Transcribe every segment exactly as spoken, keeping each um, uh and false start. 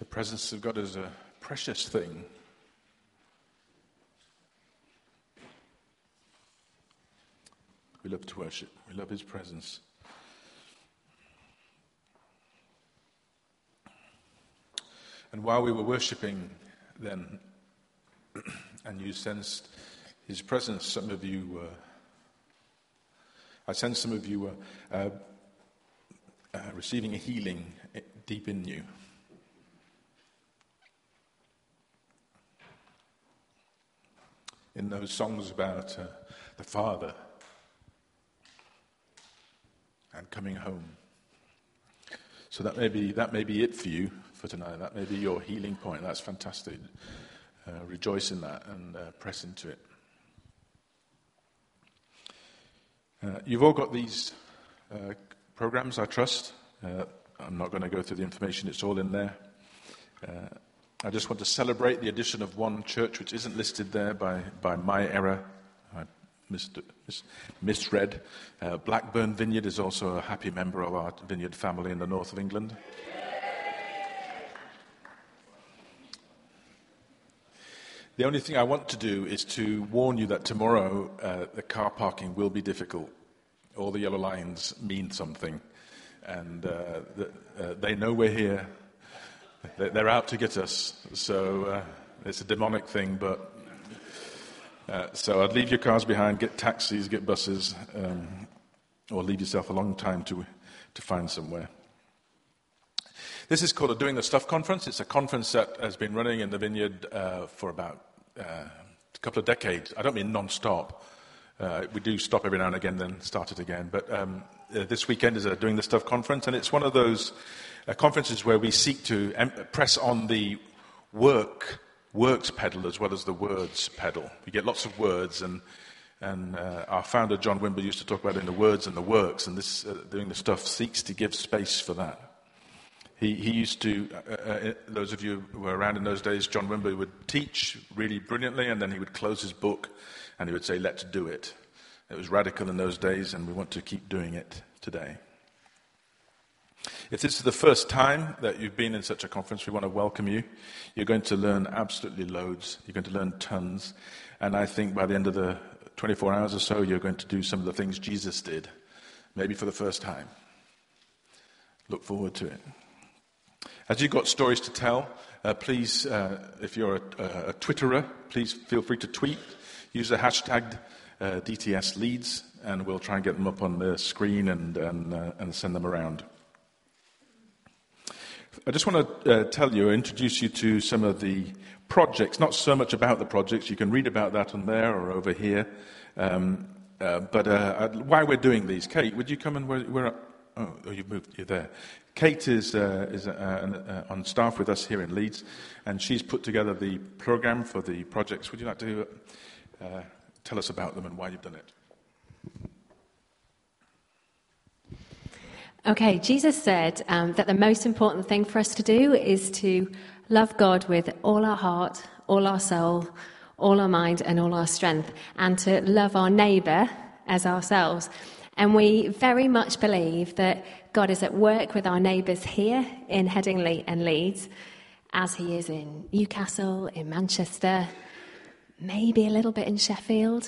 The presence of God is a precious thing. We love to worship. We love his presence. And while we were worshiping then, and you sensed his presence, some of you were, I sensed some of you were uh, uh, receiving a healing deep in you. In those songs about uh, the Father and coming home. So that may be that may be it for you for tonight. That may be your healing point. That's fantastic. Uh, rejoice in that and uh, press into it. Uh, you've all got these uh, programs, I trust. Uh, I'm not going to go through the information. It's all in there. Uh, I just want to celebrate the addition of one church which isn't listed there by, by my error. I mis- mis- misread. Uh, Blackburn Vineyard is also a happy member of our vineyard family in the north of England. The only thing I want to do is to warn you that tomorrow uh, the car parking will be difficult. All the yellow lines mean something. And uh, the, uh, they know we're here. They're out to get us, so uh, it's a demonic thing, but uh, so I'd leave your cars behind, get taxis, get buses, um, or leave yourself a long time to to find somewhere. This is called a Doing the Stuff conference. It's a conference that has been running in the vineyard uh, for about uh, a couple of decades. I don't mean non-stop. Uh, we do stop every now and again, then start it again. But um, uh, this weekend is a Doing the Stuff conference, and it's one of those uh, conferences where we seek to em- press on the work, works pedal as well as the words pedal. We get lots of words, and and uh, our founder, John Wimber, used to talk about in the words and the works, and this uh, Doing the Stuff seeks to give space for that. He, he used to, uh, uh, those of you who were around in those days, John Wimber would teach really brilliantly, and then he would close his book, and he would say, let's do it. It was radical in those days, and we want to keep doing it today. If this is the first time that you've been in such a conference, we want to welcome you. You're going to learn absolutely loads. You're going to learn tons. And I think by the end of the twenty-four hours or so, you're going to do some of the things Jesus did, maybe for the first time. Look forward to it. As you've got stories to tell, uh, please, uh, if you're a, a, a Twitterer, please feel free to tweet. Use the hashtag uh, D T S Leads, and we'll try and get them up on the screen and and, uh, and send them around. I just want to uh, tell you, introduce you to some of the projects, not so much about the projects. You can read about that on there or over here. Um, uh, but uh, why we're doing these. Kate, would you come and where, where oh, oh, you've moved, you're there. Kate is, uh, is uh, uh, on staff with us here in Leeds, and she's put together the program for the projects. Would you like to uh, tell us about them and why you've done it? Okay, Jesus said um, that the most important thing for us to do is to love God with all our heart, all our soul, all our mind, and all our strength, and to love our neighbour as ourselves. And we very much believe that God is at work with our neighbours here in Headingley and Leeds, as he is in Newcastle, in Manchester, maybe a little bit in Sheffield.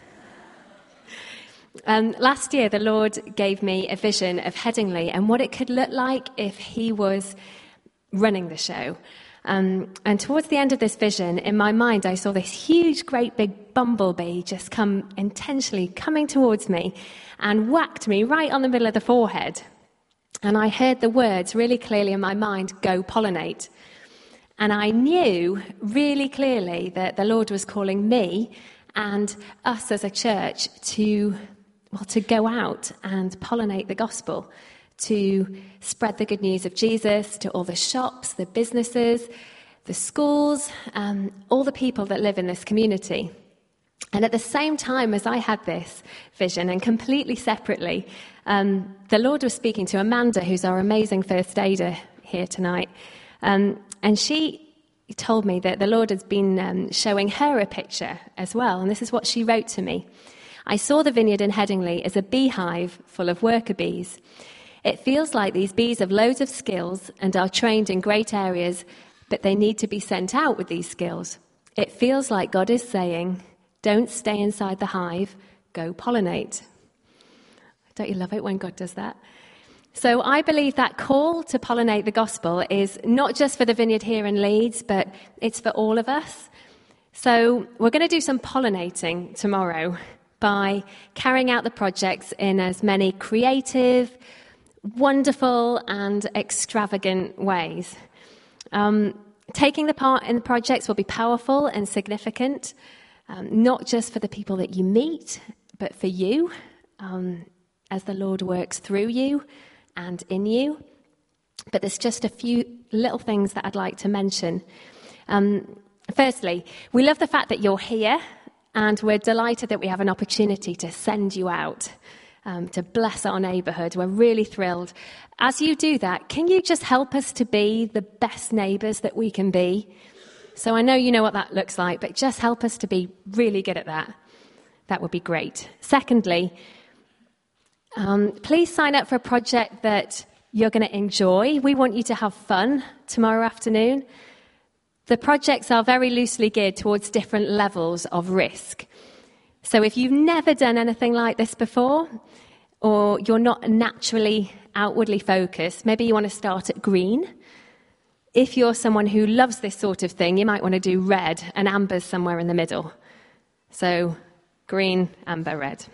Um, last year, the Lord gave me a vision of Headingley and what it could look like if he was running the show. Um, and towards the end of this vision, in my mind, I saw this huge, great big bumblebee just come intentionally coming towards me and whacked me right on the middle of the forehead. And I heard the words really clearly in my mind, go pollinate. And I knew really clearly that the Lord was calling me and us as a church to, well, to go out and pollinate the gospel, to spread the good news of Jesus to all the shops, the businesses, the schools, um, all the people that live in this community. And at the same time as I had this vision, and completely separately, um, the Lord was speaking to Amanda, who's our amazing first aider here tonight. Um, and she told me that the Lord has been um, showing her a picture as well. And this is what she wrote to me. I saw the vineyard in Headingley as a beehive full of worker bees. It feels like these bees have loads of skills and are trained in great areas, but they need to be sent out with these skills. It feels like God is saying, don't stay inside the hive, go pollinate. Don't you love it when God does that? So I believe that call to pollinate the gospel is not just for the vineyard here in Leeds, but it's for all of us. So we're going to do some pollinating tomorrow by carrying out the projects in as many creative, wonderful and extravagant ways. Um, taking the part in the projects will be powerful and significant, um, not just for the people that you meet, but for you, um, as the Lord works through you and in you. But there's just a few little things that I'd like to mention. Um, firstly, we love the fact that you're here, and we're delighted that we have an opportunity to send you out, um, to bless our neighbourhood. We're really thrilled. As you do that, can you just help us to be the best neighbours that we can be? So I know you know what that looks like, but just help us to be really good at that. That would be great. Secondly, um, please sign up for a project that you're going to enjoy. We want you to have fun tomorrow afternoon. The projects are very loosely geared towards different levels of risk. So if you've never done anything like this before, or you're not naturally outwardly focused, maybe you want to start at green. If you're someone who loves this sort of thing, you might want to do red, and amber's somewhere in the middle. So green, amber, red.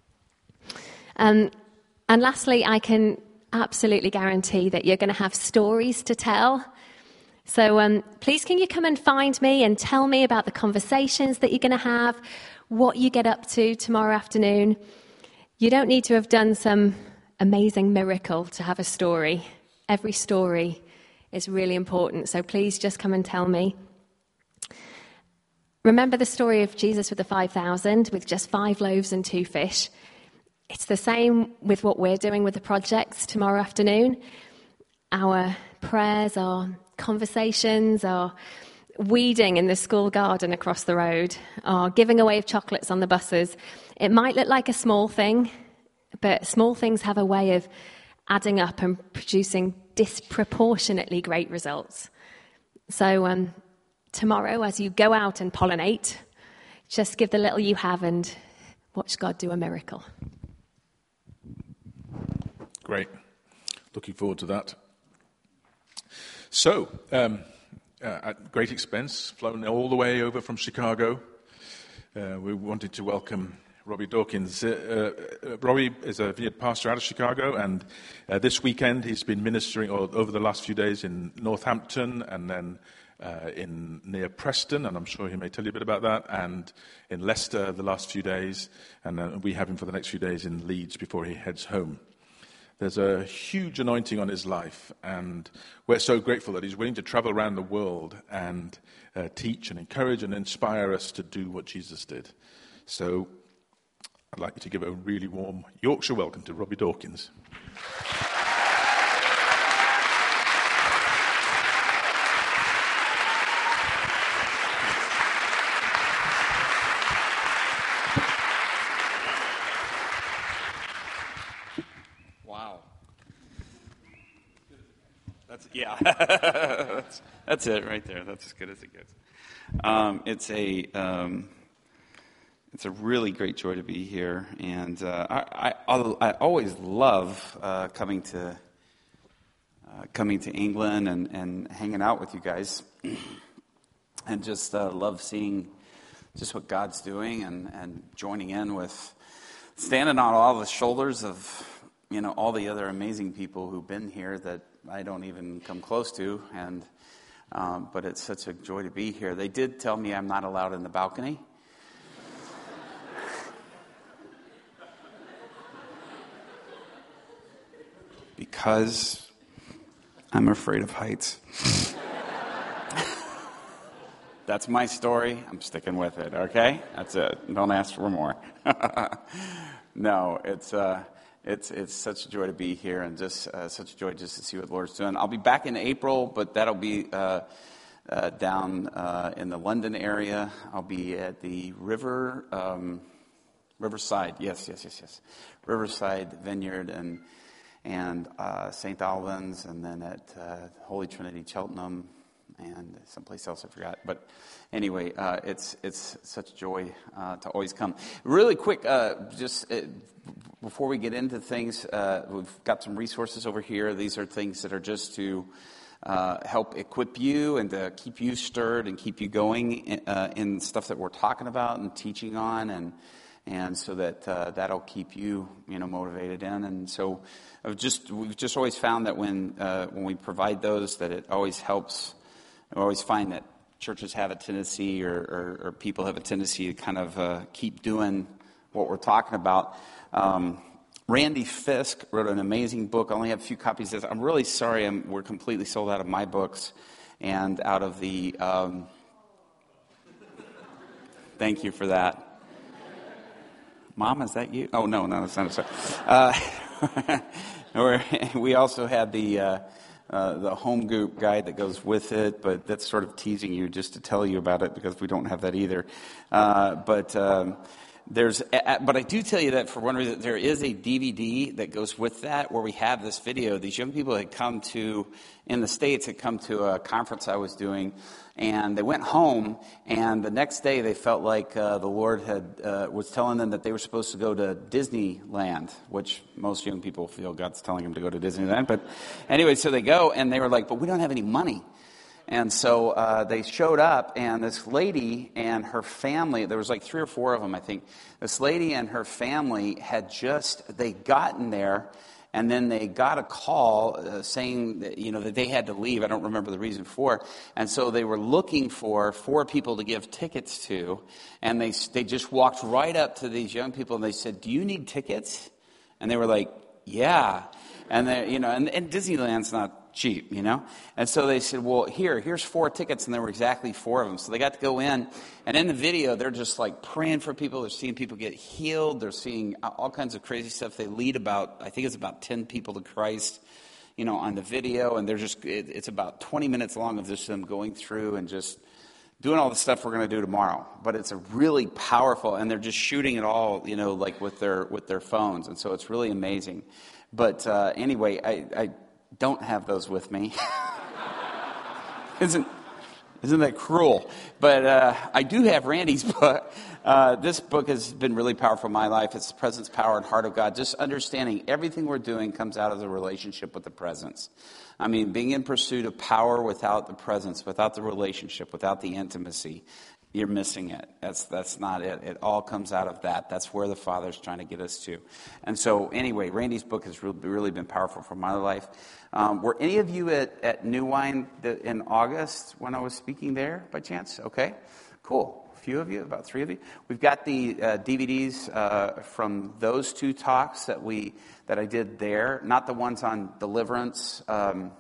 Um, and lastly, I can absolutely guarantee that you're going to have stories to tell. So um, please can you come and find me and tell me about the conversations that you're going to have, what you get up to tomorrow afternoon. You don't need to have done some amazing miracle to have a story. Every story is really important, so please just come and tell me. Remember the story of Jesus with the five thousand, with just five loaves and two fish. It's the same with what we're doing with the projects tomorrow afternoon. Our prayers, our conversations, our weeding in the school garden across the road, our giving away of chocolates on the buses. It might look like a small thing, but small things have a way of adding up and producing disproportionately great results. So um, tomorrow, as you go out and pollinate, just give the little you have and watch God do a miracle. Great. Looking forward to that. So, um, uh, at great expense, flown all the way over from Chicago, uh, we wanted to welcome Robbie Dawkins. Uh, uh, Robbie is a vineyard pastor out of Chicago, and uh, this weekend he's been ministering, or over the last few days, in Northampton, and then uh, in near Preston, and I'm sure he may tell you a bit about that, and in Leicester the last few days, and uh, we have him for the next few days in Leeds before he heads home. There's a huge anointing on his life, and we're so grateful that he's willing to travel around the world and uh, teach and encourage and inspire us to do what Jesus did. So I'd like you to give a really warm Yorkshire welcome to Robbie Dawkins. Yeah, that's, that's it right there. That's as good as it gets. Um, it's a um, it's a really great joy to be here, and uh, I, I I always love uh, coming to uh, coming to England and, and hanging out with you guys, and just uh, love seeing just what God's doing and, and joining in with standing on all the shoulders of, you know, all the other amazing people who've been here that I don't even come close to, and um, but it's such a joy to be here. They did tell me I'm not allowed in the balcony. Because I'm afraid of heights. That's my story. I'm sticking with it, okay? That's it. Don't ask for more. No, it's... Uh, It's it's such a joy to be here, and just uh, such a joy just to see what the Lord's doing. I'll be back in April, but that'll be uh, uh, down uh, in the London area. I'll be at the River um, Riverside, yes, yes, yes, yes, Riverside Vineyard, and and uh, Saint Albans, and then at uh, Holy Trinity Cheltenham, and someplace else I forgot. But anyway, uh, it's it's such joy uh, to always come. Really quick, uh, just uh, before we get into things, uh, we've got some resources over here. These are things that are just to uh, help equip you and to keep you stirred and keep you going in, uh, in stuff that we're talking about and teaching on, and and so that uh, that'll keep you, you know, motivated in. And so I've just we've just always found that when uh, when we provide those, that it always helps. I always find that churches have a tendency, or, or, or people have a tendency to kind of uh, keep doing what we're talking about. Um, Randy Fisk wrote an amazing book. I only have a few copies of this. I'm really sorry I'm, we're completely sold out of my books and out of the... Um, thank you for that. Mom, is that you? Oh, no, no, it's not. Uh, we also had the... Uh, Uh, the home group guide that goes with it, but that's sort of teasing you just to tell you about it because we don't have that either. Uh, but um, there's, but I do tell you that for one reason, there is a D V D that goes with that where we have this video. These young people had come to, in the States, had come to a conference I was doing, and they went home, and the next day they felt like uh, the Lord had uh, was telling them that they were supposed to go to Disneyland, which most young people feel God's telling them to go to Disneyland. But anyway, so they go, and they were like, but we don't have any money. And so uh, they showed up, and this lady and her family, there was like three or four of them, I think. This lady and her family had just, they'd gotten there, and then they got a call uh, saying that, you know, that they had to leave. I don't remember the reason for. And so they were looking for four people to give tickets to. And they they just walked right up to these young people and they said, "Do you need tickets?" And they were like, "Yeah." And they, you know, and, and Disneyland's not cheap, you know? And so they said, well, here, here's four tickets, and there were exactly four of them. So they got to go in, and in the video, they're just like praying for people. They're seeing people get healed. They're seeing all kinds of crazy stuff. They lead about, I think it's about ten people to Christ, you know, on the video, and they're just, it, it's about twenty minutes long of just them going through and just doing all the stuff we're going to do tomorrow. But it's a really powerful, and they're just shooting it all, you know, like with their with their phones, and so it's really amazing. But uh, anyway, I, I don't have those with me. isn't isn't that cruel? But uh, I do have Randy's book. Uh, this book has been really powerful in my life. It's the Presence, Power, and Heart of God. Just understanding everything we're doing comes out of the relationship with the presence. I mean, being in pursuit of power without the presence, without the relationship, without the intimacy, you're missing it. That's that's not it. It all comes out of that. That's where the Father's trying to get us to. And so anyway, Randy's book has really, really been powerful for my life. Um, were any of you at, at New Wine in August when I was speaking there by chance? Okay, cool. A few of you, about three of you. We've got the uh, D V Ds uh, from those two talks that we that I did there. Not the ones on deliverance, um,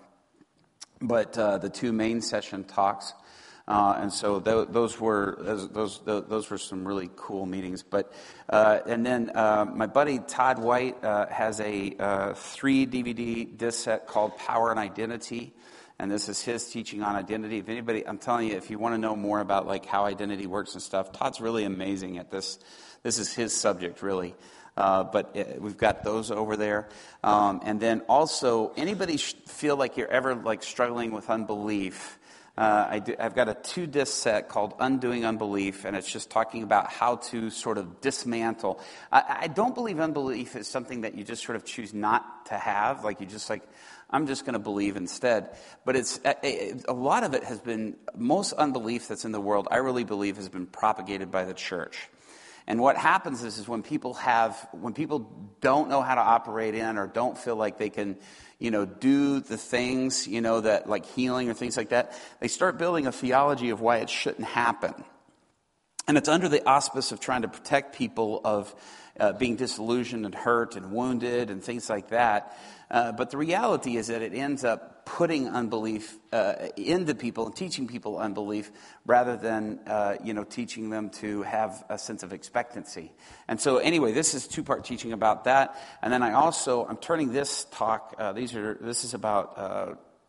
but uh, the two main session talks. Uh, and so th- those were those, those those were some really cool meetings. But uh, and then uh, my buddy Todd White uh, has a uh, three D V D disc set called Power and Identity, and this is his teaching on identity. If anybody, I'm telling you, if you want to know more about like how identity works and stuff, Todd's really amazing at this. This is his subject, really. Uh, but it, we've got those over there. Um, and then also, anybody sh- feel like you're ever like struggling with unbelief? Uh, I do, I've got a two-disc set called Undoing Unbelief, and it's just talking about how to sort of dismantle. I, I don't believe unbelief is something that you just sort of choose not to have, like you just like, I'm just going to believe instead. But it's a, a lot of it has been, most unbelief that's in the world, I really believe has been propagated by the church. And what happens is, is when people have, when people don't know how to operate in or don't feel like they can, you know, do the things, you know, that like healing or things like that, they start building a theology of why it shouldn't happen. And it's under the auspice of trying to protect people of uh, being disillusioned and hurt and wounded and things like that. Uh, but the reality is that it ends up putting unbelief uh, into people and teaching people unbelief rather than, uh, you know, teaching them to have a sense of expectancy. And so anyway, this is two-part teaching about that. And then I also, I'm turning this talk, uh, these are, this is about uh,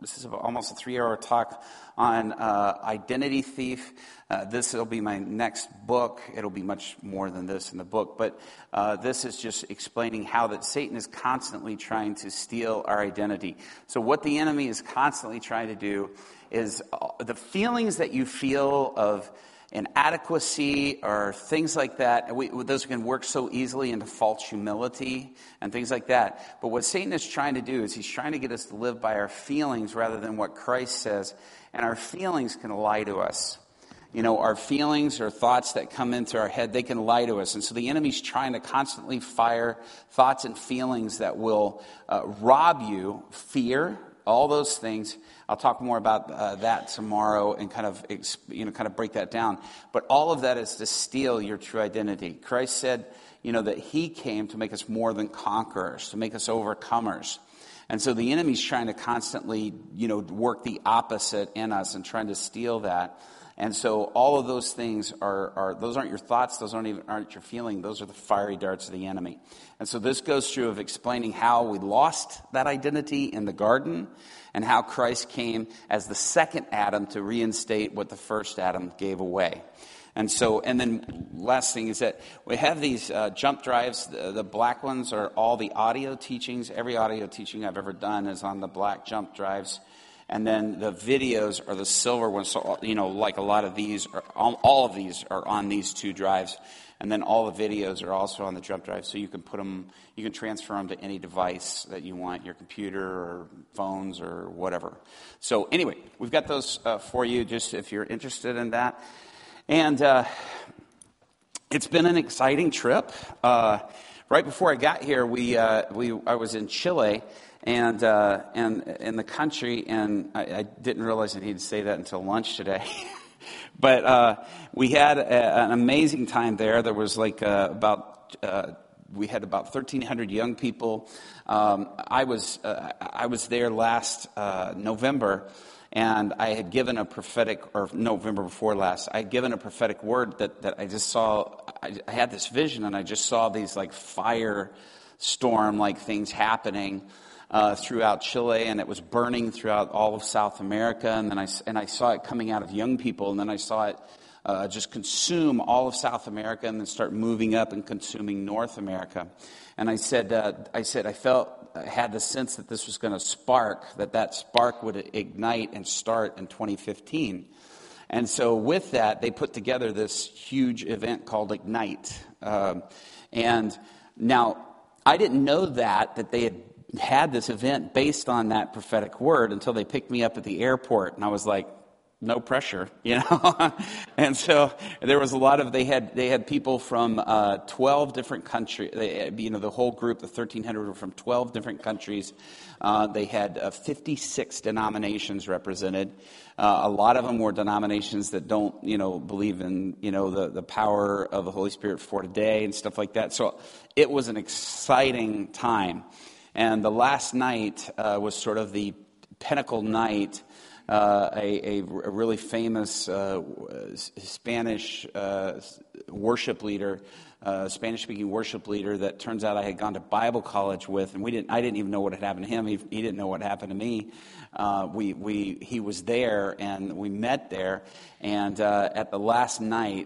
This is almost a three-hour talk on uh, identity thief. Uh, this will be my next book. It'll be much more than this in the book, but uh, this is just explaining how that Satan is constantly trying to steal our identity. So what the enemy is constantly trying to do is uh, the feelings that you feel of inadequacy or things like that, we, those can work so easily into false humility and things like that. But what Satan is trying to do is he's trying to get us to live by our feelings rather than what Christ says. And our feelings can lie to us. You know, our feelings or thoughts that come into our head, they can lie to us. And so the enemy's trying to constantly fire thoughts and feelings that will uh, rob you, fear, all those things. I'll talk more about uh, that tomorrow and kind of, you know, kind of break that down. But all of that is to steal your true identity. Christ said, you know, that he came to make us more than conquerors, to make us overcomers. And so the enemy's trying to constantly, you know, work the opposite in us and trying to steal that. And so all of those things are, are those aren't your thoughts, those aren't even aren't your feeling, those are the fiery darts of the enemy. And so this goes through of explaining how we lost that identity in the garden and how Christ came as the second Adam to reinstate what the first Adam gave away. And so, and then last thing is that we have these uh, jump drives. The, the black ones are all the audio teachings. Every audio teaching I've ever done is on the black jump drives. And then the videos are the silver ones. So, you know, like a lot of these, are, all, all of these are on these two drives. And then all the videos are also on the jump drive. So you can put them, you can transfer them to any device that you want, your computer or phones or whatever. So anyway, we've got those uh, for you just if you're interested in that. And uh, it's been an exciting trip. Uh, right before I got here, we uh, we I was in Chile. And uh, and in the country, and I, I didn't realize I needed to say that until lunch today. But uh, we had a, an amazing time there. There was like uh, about uh, we had about thirteen hundred young people. Um, I was uh, I was there last uh, November, and I had given a prophetic, or November before last, I had given a prophetic word that that I just saw. I, I had this vision, and I just saw these like fire storm like things happening. Uh, throughout Chile, and it was burning throughout all of South America, and then I and I saw it coming out of young people, and then I saw it uh, just consume all of South America, and then start moving up and consuming North America. And I said, uh, I said, I felt, I had the sense that this was going to spark, that that spark would ignite and start in twenty fifteen. And so with that, they put together this huge event called Ignite. Um, and now I didn't know that that they had had this event based on that prophetic word until they picked me up at the airport, and I was like, no pressure, you know. And so there was a lot of they had they had people from uh, twelve different countries. They, you know, the whole group, the thirteen hundred, were from twelve different countries. Uh, they had uh, fifty-six denominations represented. Uh, a lot of them were denominations that don't, you know, believe in, you know, the, the power of the Holy Spirit for today and stuff like that. So it was an exciting time. And the last night uh, was sort of the pinnacle night. Uh, a, a, a really famous uh, Spanish uh, worship leader, uh, Spanish-speaking worship leader that turns out I had gone to Bible college with, and we didn't. I didn't even know what had happened to him. He, he didn't know what happened to me. Uh, we we he was there, and we met there. And uh, at the last night,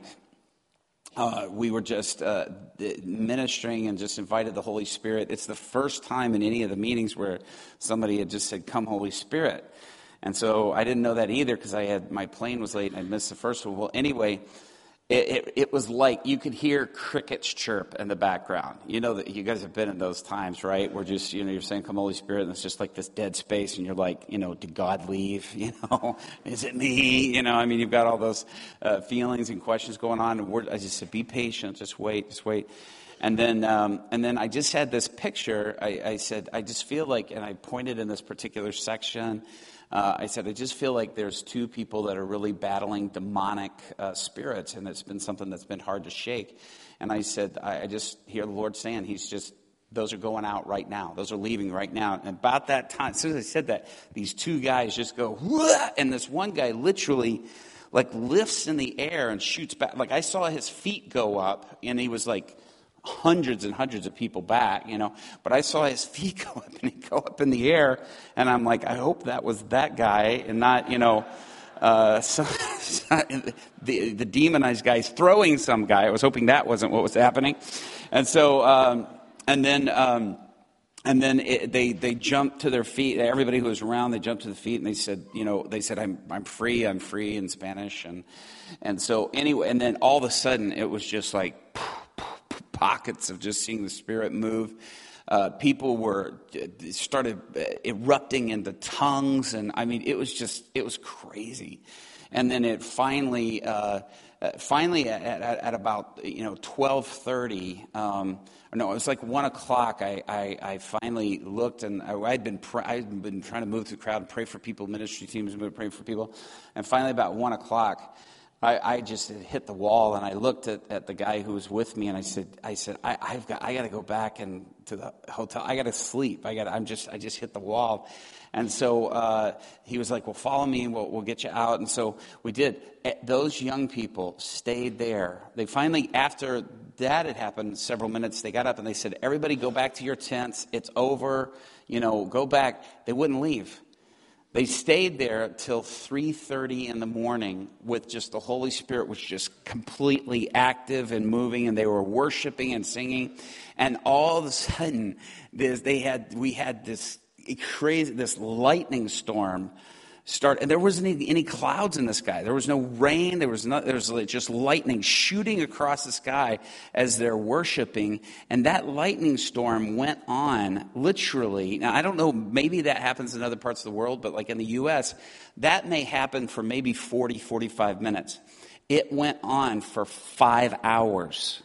Uh, we were just uh, ministering and just invited the Holy Spirit. It's the first time in any of the meetings where somebody had just said, "Come, Holy Spirit." And so I didn't know that either because I had my plane was late and I missed the first one. Well, anyway, it, it, it was like you could hear crickets chirp in the background. You know that you guys have been in those times, right? Where just, you know, you're saying, "Come, Holy Spirit," and it's just like this dead space, and you're like, you know, did God leave? You know, is it me? You know, I mean, you've got all those uh, feelings and questions going on. And we're, I just said, be patient, just wait, just wait. And then, um, and then I just had this picture. I, I said, I just feel like, and I pointed in this particular section. Uh, I said, I just feel like there's two people that are really battling demonic uh, spirits, and it's been something that's been hard to shake. And I said, I, I just hear the Lord saying, He's just, those are going out right now. Those are leaving right now. And about that time, as soon as I said that, these two guys just go, whoa, and this one guy literally like lifts in the air and shoots back. Like I saw his feet go up, and he was like hundreds and hundreds of people back, you know. But I saw his feet go up and he'd go up in the air, and I'm like, I hope that was that guy and not, you know, uh, some, the, the demonized guy's throwing some guy. I was hoping that wasn't what was happening. And so, um, and then, um, and then it, they they jumped to their feet. Everybody who was around, they jumped to the feet, and they said, you know, they said, I'm I'm free, I'm free in Spanish, and and so anyway, and then all of a sudden, it was just like pockets of just seeing the Spirit move. Uh, people were started erupting into tongues, and I mean, it was just it was crazy. And then it finally, uh, finally at, at, at about you know twelve thirty, um, no, it was like one o'clock. I, I, I finally looked, and I, I'd been pr- I'd been trying to move through the crowd and pray for people, ministry teams, and pray for people, and finally about one o'clock. I, I just hit the wall, and I looked at, at the guy who was with me, and I said, "I said, I, I've got, I got to go back and to the hotel. I got to sleep. I got, I'm just, I just hit the wall." And so uh, he was like, "Well, follow me, and we'll, we'll get you out." And so we did. Those young people stayed there. They finally, after that had happened, several minutes, they got up and they said, "Everybody, go back to your tents. It's over. You know, go back." They wouldn't leave. They stayed there till three thirty in the morning with just the Holy Spirit was just completely active and moving, and they were worshiping and singing. And all of a sudden, they had we had this crazy, this lightning storm start, and there wasn't any, any clouds in the sky. There was no rain. There was no, there was just lightning shooting across the sky as they're worshiping. And that lightning storm went on literally. Now, I don't know, maybe that happens in other parts of the world, but like in the U S, that may happen for maybe forty, forty-five minutes. It went on for five hours.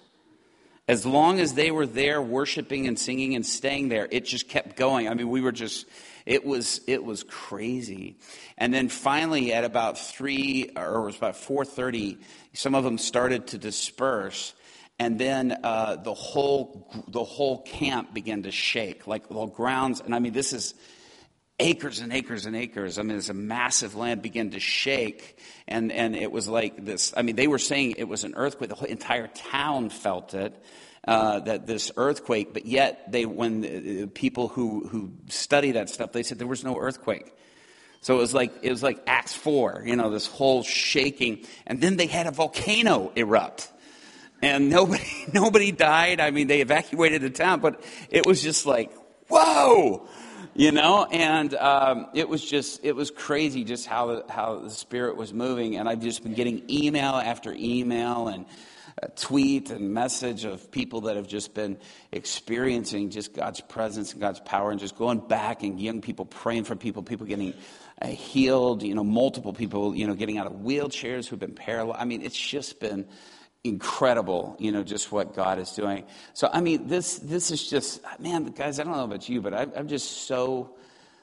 As long as they were there worshiping and singing and staying there, it just kept going. I mean, we were just, it was it was crazy. And then finally at about three, or it was about four thirty, some of them started to disperse. And then uh, the whole the whole camp began to shake, like the grounds. And I mean, this is acres and acres and acres. I mean, it's a massive land began to shake. And, and it was like this. I mean, they were saying it was an earthquake. The whole entire town felt it, uh, that this earthquake. But yet, they when the, people who, who study that stuff, they said there was no earthquake. So it was like it was like Acts four, you know, this whole shaking. And then they had a volcano erupt. And nobody nobody died. I mean, they evacuated the town. But it was just like, whoa! You know, and um, it was just, it was crazy just how the, how the Spirit was moving. And I've just been getting email after email and a tweet and message of people that have just been experiencing just God's presence and God's power, and just going back, and young people praying for people, people getting uh, healed, you know, multiple people, you know, getting out of wheelchairs who've been paralyzed. I mean, it's just been incredible, you know, just what God is doing. So, I mean, this this is just, man, guys, I don't know about you, but I, I'm just so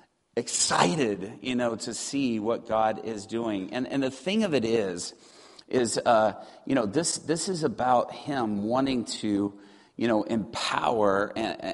excited, you know, to see what God is doing. And and the thing of it is, is, uh, you know, this this is about Him wanting to, you know, empower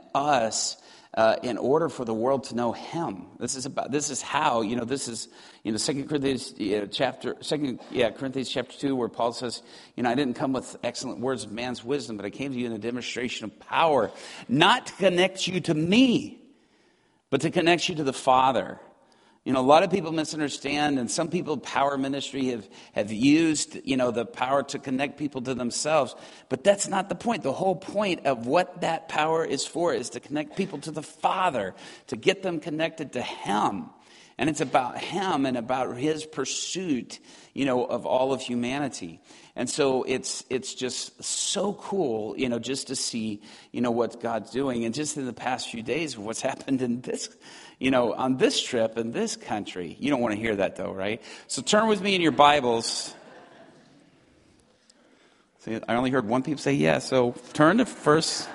us uh, in order for the world to know Him. This is about, this is how, you know, this is, you know, Second Corinthians uh, chapter, Second, yeah, Corinthians chapter two, where Paul says, you know, I didn't come with excellent words of man's wisdom, but I came to you in a demonstration of power, not to connect you to me, but to connect you to the Father. You know, a lot of people misunderstand, and some people, power ministry, have, have used, you know, the power to connect people to themselves. But that's not the point. The whole point of what that power is for is to connect people to the Father, to get them connected to Him. And it's about Him and about His pursuit, you know, of all of humanity. And so it's it's just so cool, you know, just to see, you know, what God's doing. And just in the past few days, what's happened in this, you know, on this trip in this country. You don't want to hear that, though, right? So turn with me in your Bibles. See, I only heard one people say yes. So turn to first.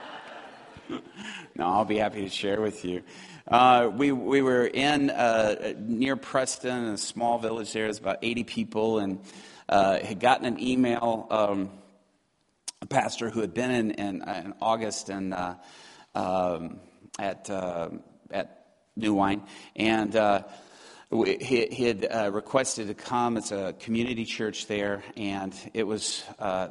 No, I'll be happy to share with you. Uh, we we were in uh, near Preston, a small village there. There's about eighty people, and uh, had gotten an email. Um, a pastor who had been in in, in August and uh, um, at uh, at New Wine, and uh, he, he had uh, requested to come. It's a community church there, and it was uh,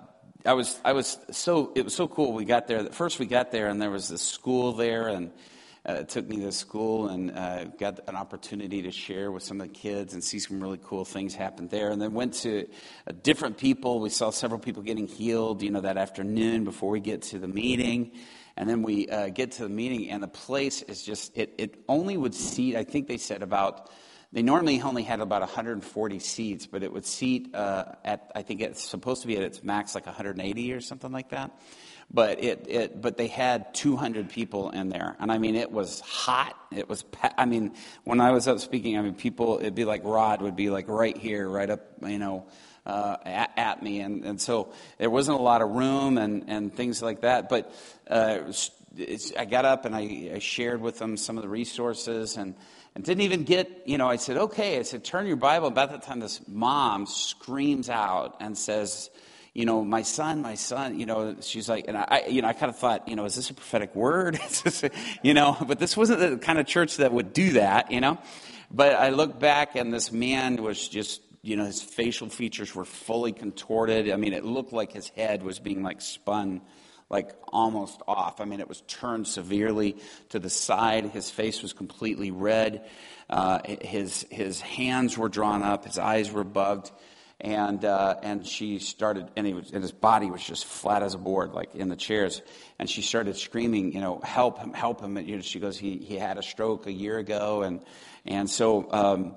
I was, I was so, it was so cool. We got there. First we got there and there was this school there, and uh, it took me to school and uh, got an opportunity to share with some of the kids and see some really cool things happen there. And then went to uh, different people. We saw several people getting healed, you know, that afternoon before we get to the meeting. And then we uh, get to the meeting, and the place is just, it, it only would seat, I think they said about, they normally only had about one hundred forty seats, but it would seat uh, at, I think it's supposed to be at its max like one hundred eighty or something like that. But it, it, but they had two hundred people in there. And I mean, it was hot. It was, I mean, when I was up speaking, I mean, people, it'd be like Rod would be like right here, right up, you know, Uh, at, at me, and, and so there wasn't a lot of room and, and things like that. But uh, it was, it's, I got up and I, I shared with them some of the resources, and, and didn't even get, you know, I said, okay, I said, turn your Bible. About that time, this mom screams out and says, you know, my son, my son, you know, she's like, and I, you know, I kind of thought, you know, is this a prophetic word? You know, but this wasn't the kind of church that would do that, you know. But I looked back, and this man was just, you know, his facial features were fully contorted. I mean, it looked like his head was being like spun, like almost off. I mean, it was turned severely to the side. His face was completely red. Uh, his his hands were drawn up. His eyes were bugged. And uh, and she started, and, he was, and his body was just flat as a board, like in the chairs. And she started screaming, you know, help him, help him. And, you know, she goes, he he had a stroke a year ago, and and so. Um,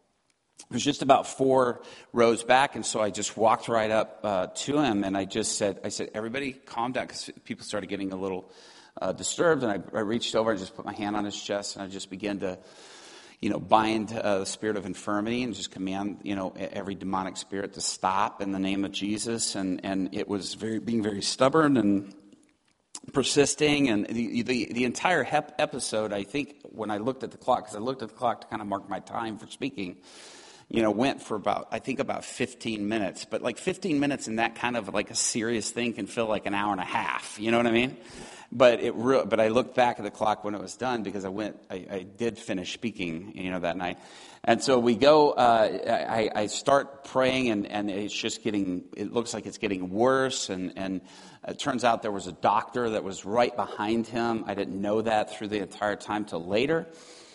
It was just about four rows back, and so I just walked right up uh, to him, and I just said, I said, everybody calm down, because people started getting a little uh, disturbed, and I, I reached over and just put my hand on his chest, and I just began to, you know, bind uh, the spirit of infirmity and just command, you know, every demonic spirit to stop in the name of Jesus, and, and it was very being very stubborn and persisting, and the the, the entire hep episode, I think, when I looked at the clock, because I looked at the clock to kind of mark my time for speaking, you know, went for about, I think about fifteen minutes. But like fifteen minutes in that kind of like a serious thing can feel like an hour and a half. You know what I mean? But it re- but I looked back at the clock when it was done, because I went, I, I did finish speaking, you know, that night. And so we go, uh, I, I start praying, and, and it's just getting, it looks like it's getting worse. And, and it turns out there was a doctor that was right behind him. I didn't know that through the entire time till later.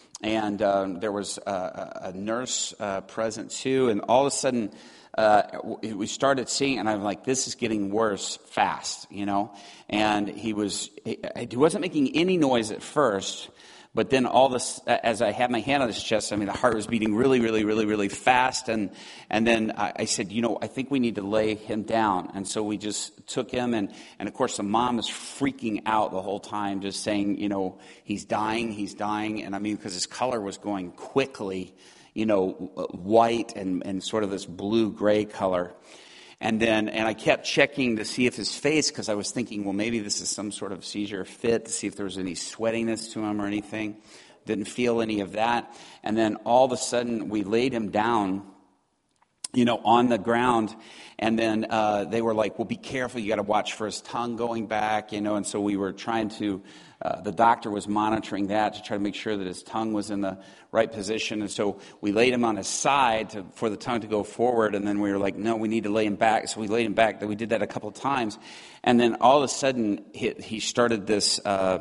And um, there was a, a nurse uh, present too, and all of a sudden uh, we started seeing, and I'm like, this is getting worse fast, you know. And he was, he wasn't making any noise at first, but then all this, as I had my hand on his chest, I mean, the heart was beating really, really, really, really fast, and and then I, I said, you know, I think we need to lay him down, and so we just took him, and and of course the mom is freaking out the whole time, just saying, you know, he's dying, he's dying, and I mean, because his color was going quickly, you know, white and and sort of this blue gray color. And then, and I kept checking to see if his face, because I was thinking, well, maybe this is some sort of seizure fit, to see if there was any sweatiness to him or anything. Didn't feel any of that. And then all of a sudden, we laid him down, you know, on the ground. And then uh, they were like, well, be careful. You got to watch for his tongue going back, you know. And so we were trying to, uh, the doctor was monitoring that to try to make sure that his tongue was in the right position. And so we laid him on his side to, for the tongue to go forward. And then we were like, no, we need to lay him back. So we laid him back. We did that a couple of times. And then all of a sudden, he, he started this uh,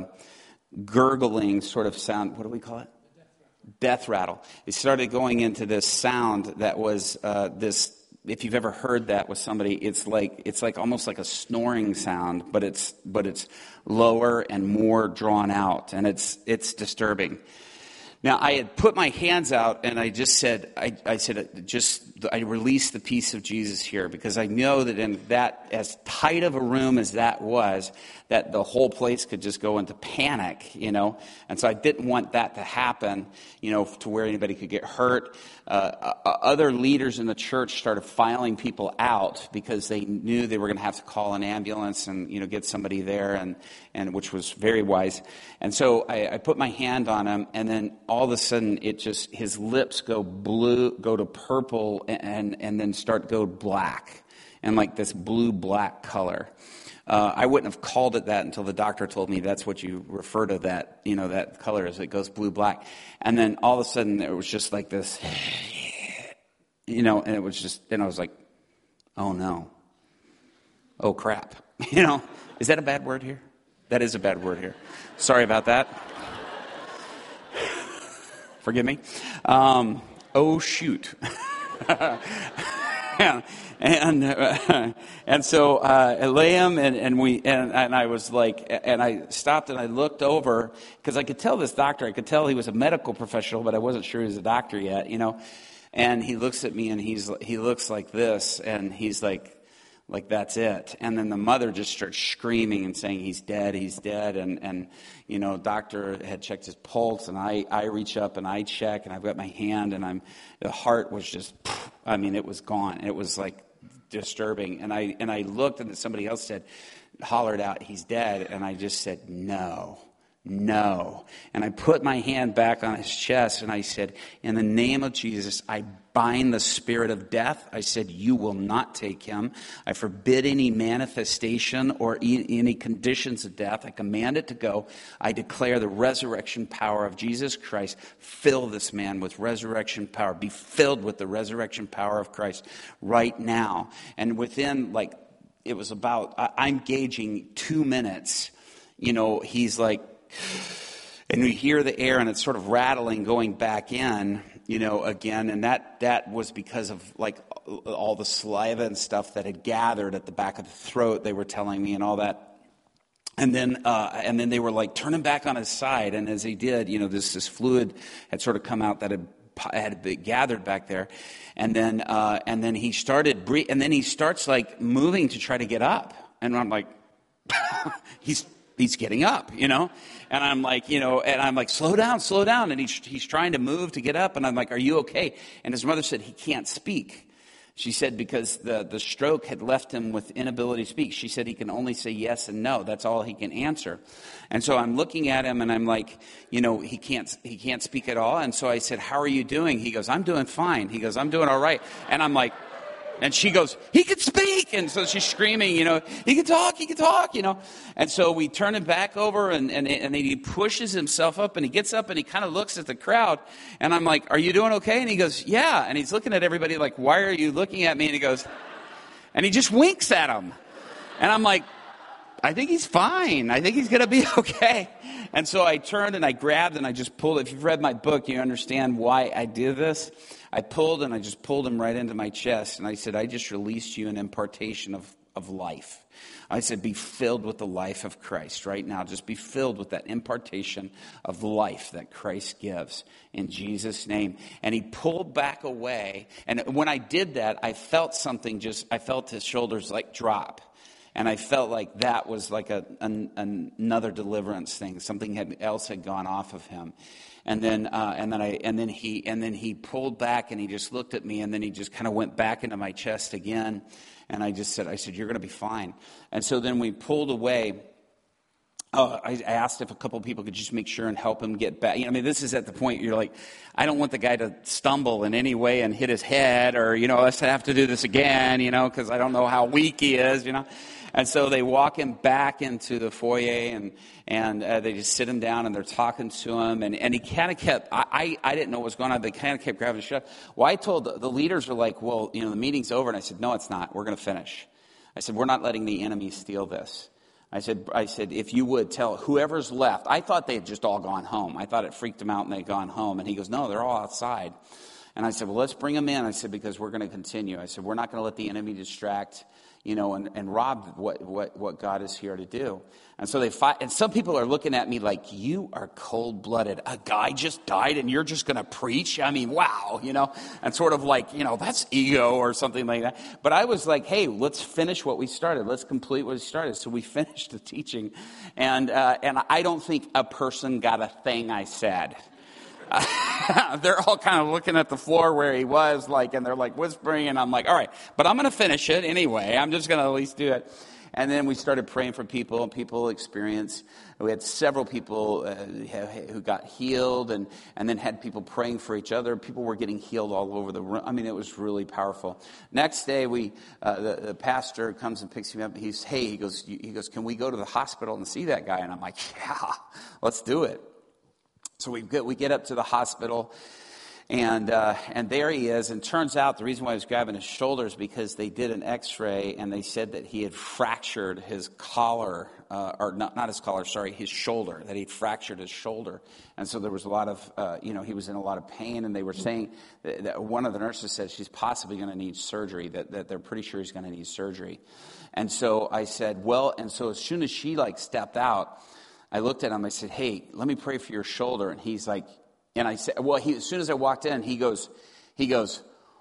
gurgling sort of sound. What do we call it? Death rattle. It started going into this sound that was uh, this. If you've ever heard that with somebody, it's like it's like almost like a snoring sound, but it's but it's lower and more drawn out, and it's it's disturbing. Now, I had put my hands out, and I just said, I, I said, just I released the peace of Jesus here, because I know that in that, as tight of a room as that was, that the whole place could just go into panic, you know. And so I didn't want that to happen, you know, to where anybody could get hurt. Uh, other leaders in the church started filing people out because they knew they were going to have to call an ambulance and, you know, get somebody there, and, and which was very wise. And so I, I put my hand on him, and then all of a sudden it just, his lips go blue, go to purple, and, and, and then start to go black, and like this blue-black color. Uh, I wouldn't have called it that until the doctor told me that's what you refer to that, you know, that color as it goes blue-black. And then all of a sudden it was just like this, you know, and it was just, and I was like, oh no. oh crap. You know, is that a bad word here? That is a bad word here. Sorry about that. Forgive me. Um, oh shoot. and and, uh, and so uh, I lay him, and, and we and, and I was like, and I stopped and I looked over because I could tell this doctor. I could tell he was a medical professional, but I wasn't sure he was a doctor yet, you know. And he looks at me, and he's he looks like this, and he's like, like that's it. And then the mother just starts screaming and saying, he's dead, he's dead. And, and you know, doctor had checked his pulse, and I, I reach up and I check, and I've got my hand, and I'm the heart was just, I mean, it was gone. It was like disturbing. And I and I looked, and somebody else said, hollered out, he's dead. And I just said, no. No. And I put my hand back on his chest, and I said, in the name of Jesus, I bind the spirit of death. I said, you will not take him. I forbid any manifestation or e- any conditions of death. I command it to go. I declare the resurrection power of Jesus Christ. Fill this man with resurrection power. Be filled with the resurrection power of Christ right now. And within, like, it was about, I- I'm gauging two minutes. You know, he's like, and we hear the air, and it's sort of rattling going back in, you know, again. And that, that was because of, like, all the saliva and stuff that had gathered at the back of the throat, they were telling me, and all that. And then uh, and then they were, like, turn him back on his side. And as they did, you know, this, this fluid had sort of come out that had had been gathered back there. And then uh, and then he started, bre- and then he starts, like, moving to try to get up. And I'm like, he's... He's getting up, you know, and I'm like, you know, and I'm like, slow down, slow down. And he's, he's trying to move to get up. And I'm like, are you okay? And his mother said, he can't speak. She said, because the, the stroke had left him with inability to speak. She said he can only say yes and no. That's all he can answer. And so I'm looking at him, and I'm like, you know, he can't, he can't speak at all. And so I said, how are you doing? He goes, I'm doing fine. He goes, I'm doing all right. And I'm like, and she goes, he can speak. And so she's screaming, you know, he can talk, he can talk, you know. And so we turn him back over, and, and, and he pushes himself up, and he gets up, and he kind of looks at the crowd. And I'm like, are you doing okay? And he goes, yeah. And he's looking at everybody like, why are you looking at me? And he goes, and he just winks at him. And I'm like, I think he's fine. I think he's going to be okay. And so I turned and I grabbed and I just pulled. If you've read my book, you understand why I did this. I pulled and I just pulled him right into my chest. And I said, I just released you an impartation of, of life. I said, be filled with the life of Christ right now. Just be filled with that impartation of life that Christ gives in Jesus' name. And he pulled back away. And when I did that, I felt something just, I felt his shoulders like drop. And I felt like that was like a, an, another deliverance thing. Something had, else had gone off of him. And then, uh, and then I, and then he, and then he pulled back, and he just looked at me, and then he just kind of went back into my chest again. And I just said, I said, you're going to be fine. And so then we pulled away. Uh, I asked if a couple of people could just make sure and help him get back. You know, I mean, this is at the point you're like, I don't want the guy to stumble in any way and hit his head, or, you know, us to have to do this again, you know, because I don't know how weak he is, you know. And so they walk him back into the foyer, and and uh, they just sit him down, and they're talking to him. And, and he kind of kept, I, I, I didn't know what was going on, but they kind of kept grabbing his shut. Well, I told the, the leaders were like, well, you know, the meeting's over. And I said, no, it's not. We're going to finish. I said, we're not letting the enemy steal this. I said, I said, if you would tell whoever's left. I thought they had just all gone home. I thought it freaked them out and they'd gone home. And he goes, no, they're all outside. And I said, well, let's bring them in. I said, because we're going to continue. I said, we're not going to let the enemy distract, you know, and, and rob what, what, what God is here to do. And so they fight. And some people are looking at me like, you are cold-blooded. A guy just died and you're just going to preach? I mean, wow, you know, and sort of like, you know, that's ego or something like that. But I was like, hey, let's finish what we started. Let's complete what we started. So we finished the teaching. And, uh, and I don't think a person got a thing I said. They're all kind of looking at the floor where he was, like, and they're like whispering, and I'm like, all right, but I'm going to finish it anyway. I'm just going to at least do it. And then we started praying for people, and people experienced. We had several people uh, who got healed, and, and then had people praying for each other. People were getting healed all over the room. I mean, it was really powerful. Next day, we uh, the, the pastor comes and picks me up. He's, hey, he goes, he goes, can we go to the hospital and see that guy? And I'm like, yeah, let's do it. So we get, we get up to the hospital, And uh, and there he is. And turns out the reason why he was grabbing his shoulder is because they did an X-ray and they said that he had fractured his collar, uh, or not, not his collar, sorry, his shoulder, that he'd fractured his shoulder. And so there was a lot of, uh, you know, he was in a lot of pain. And they were saying that, that one of the nurses said she's possibly going to need surgery, that, that they're pretty sure he's going to need surgery. And so I said, well, and so as soon as she like stepped out, I looked at him, I said, hey, let me pray for your shoulder. And he's like, and I said, well, he, as soon as I walked in, he goes, he goes,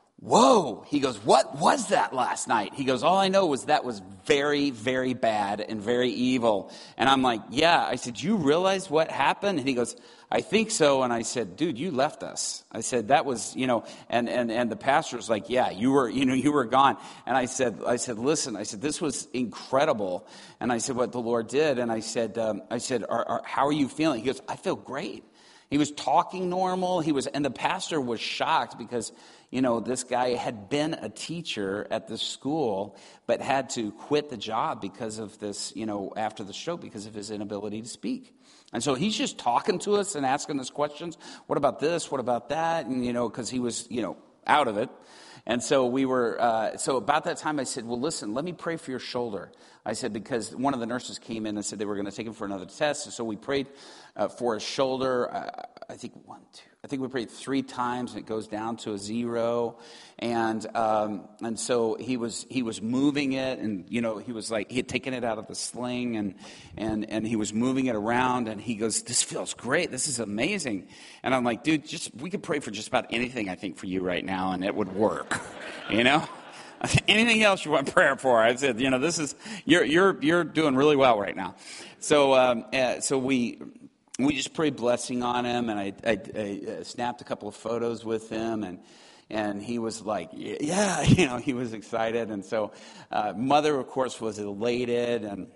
whoa. He goes, what was that last night? He goes, all I know was that was very, very bad and very evil. And I'm like, yeah. I said, you realize what happened? And he goes, I think so. And I said, dude, you left us. I said, that was, you know, and, and, and the pastor was like, yeah, you were, you know, you were gone. And I said, I said, listen, I said, this was incredible. And I said, what the Lord did. And I said, um, I said, are, are, how are you feeling? He goes, I feel great. He was talking normal. He was, and the pastor was shocked because, you know, this guy had been a teacher at this school, but had to quit the job because of this, you know, after the stroke, because of his inability to speak. And so he's just talking to us and asking us questions. What about this? What about that? And, you know, because he was, you know, out of it. And so we were, uh, so about that time I said, well, listen, let me pray for your shoulder. I said, because one of the nurses came in and said they were going to take him for another test. And so we prayed uh, for his shoulder. Uh, I think one, two, I think we prayed three times and it goes down to a zero. And, um, and so he was, he was moving it, and, you know, he was like, he had taken it out of the sling, and, and, and he was moving it around, and he goes, this feels great. This is amazing. And I'm like, dude, just, we could pray for just about anything, I think, for you right now, and it would work, you know? Anything else you want prayer for? I said, you know, this is, you're, you're, you're doing really well right now. So, um, uh, so we, we just prayed blessing on him, and I, I, I snapped a couple of photos with him, and, and he was like, yeah, you know, he was excited. And so, uh, mother, of course, was elated, and,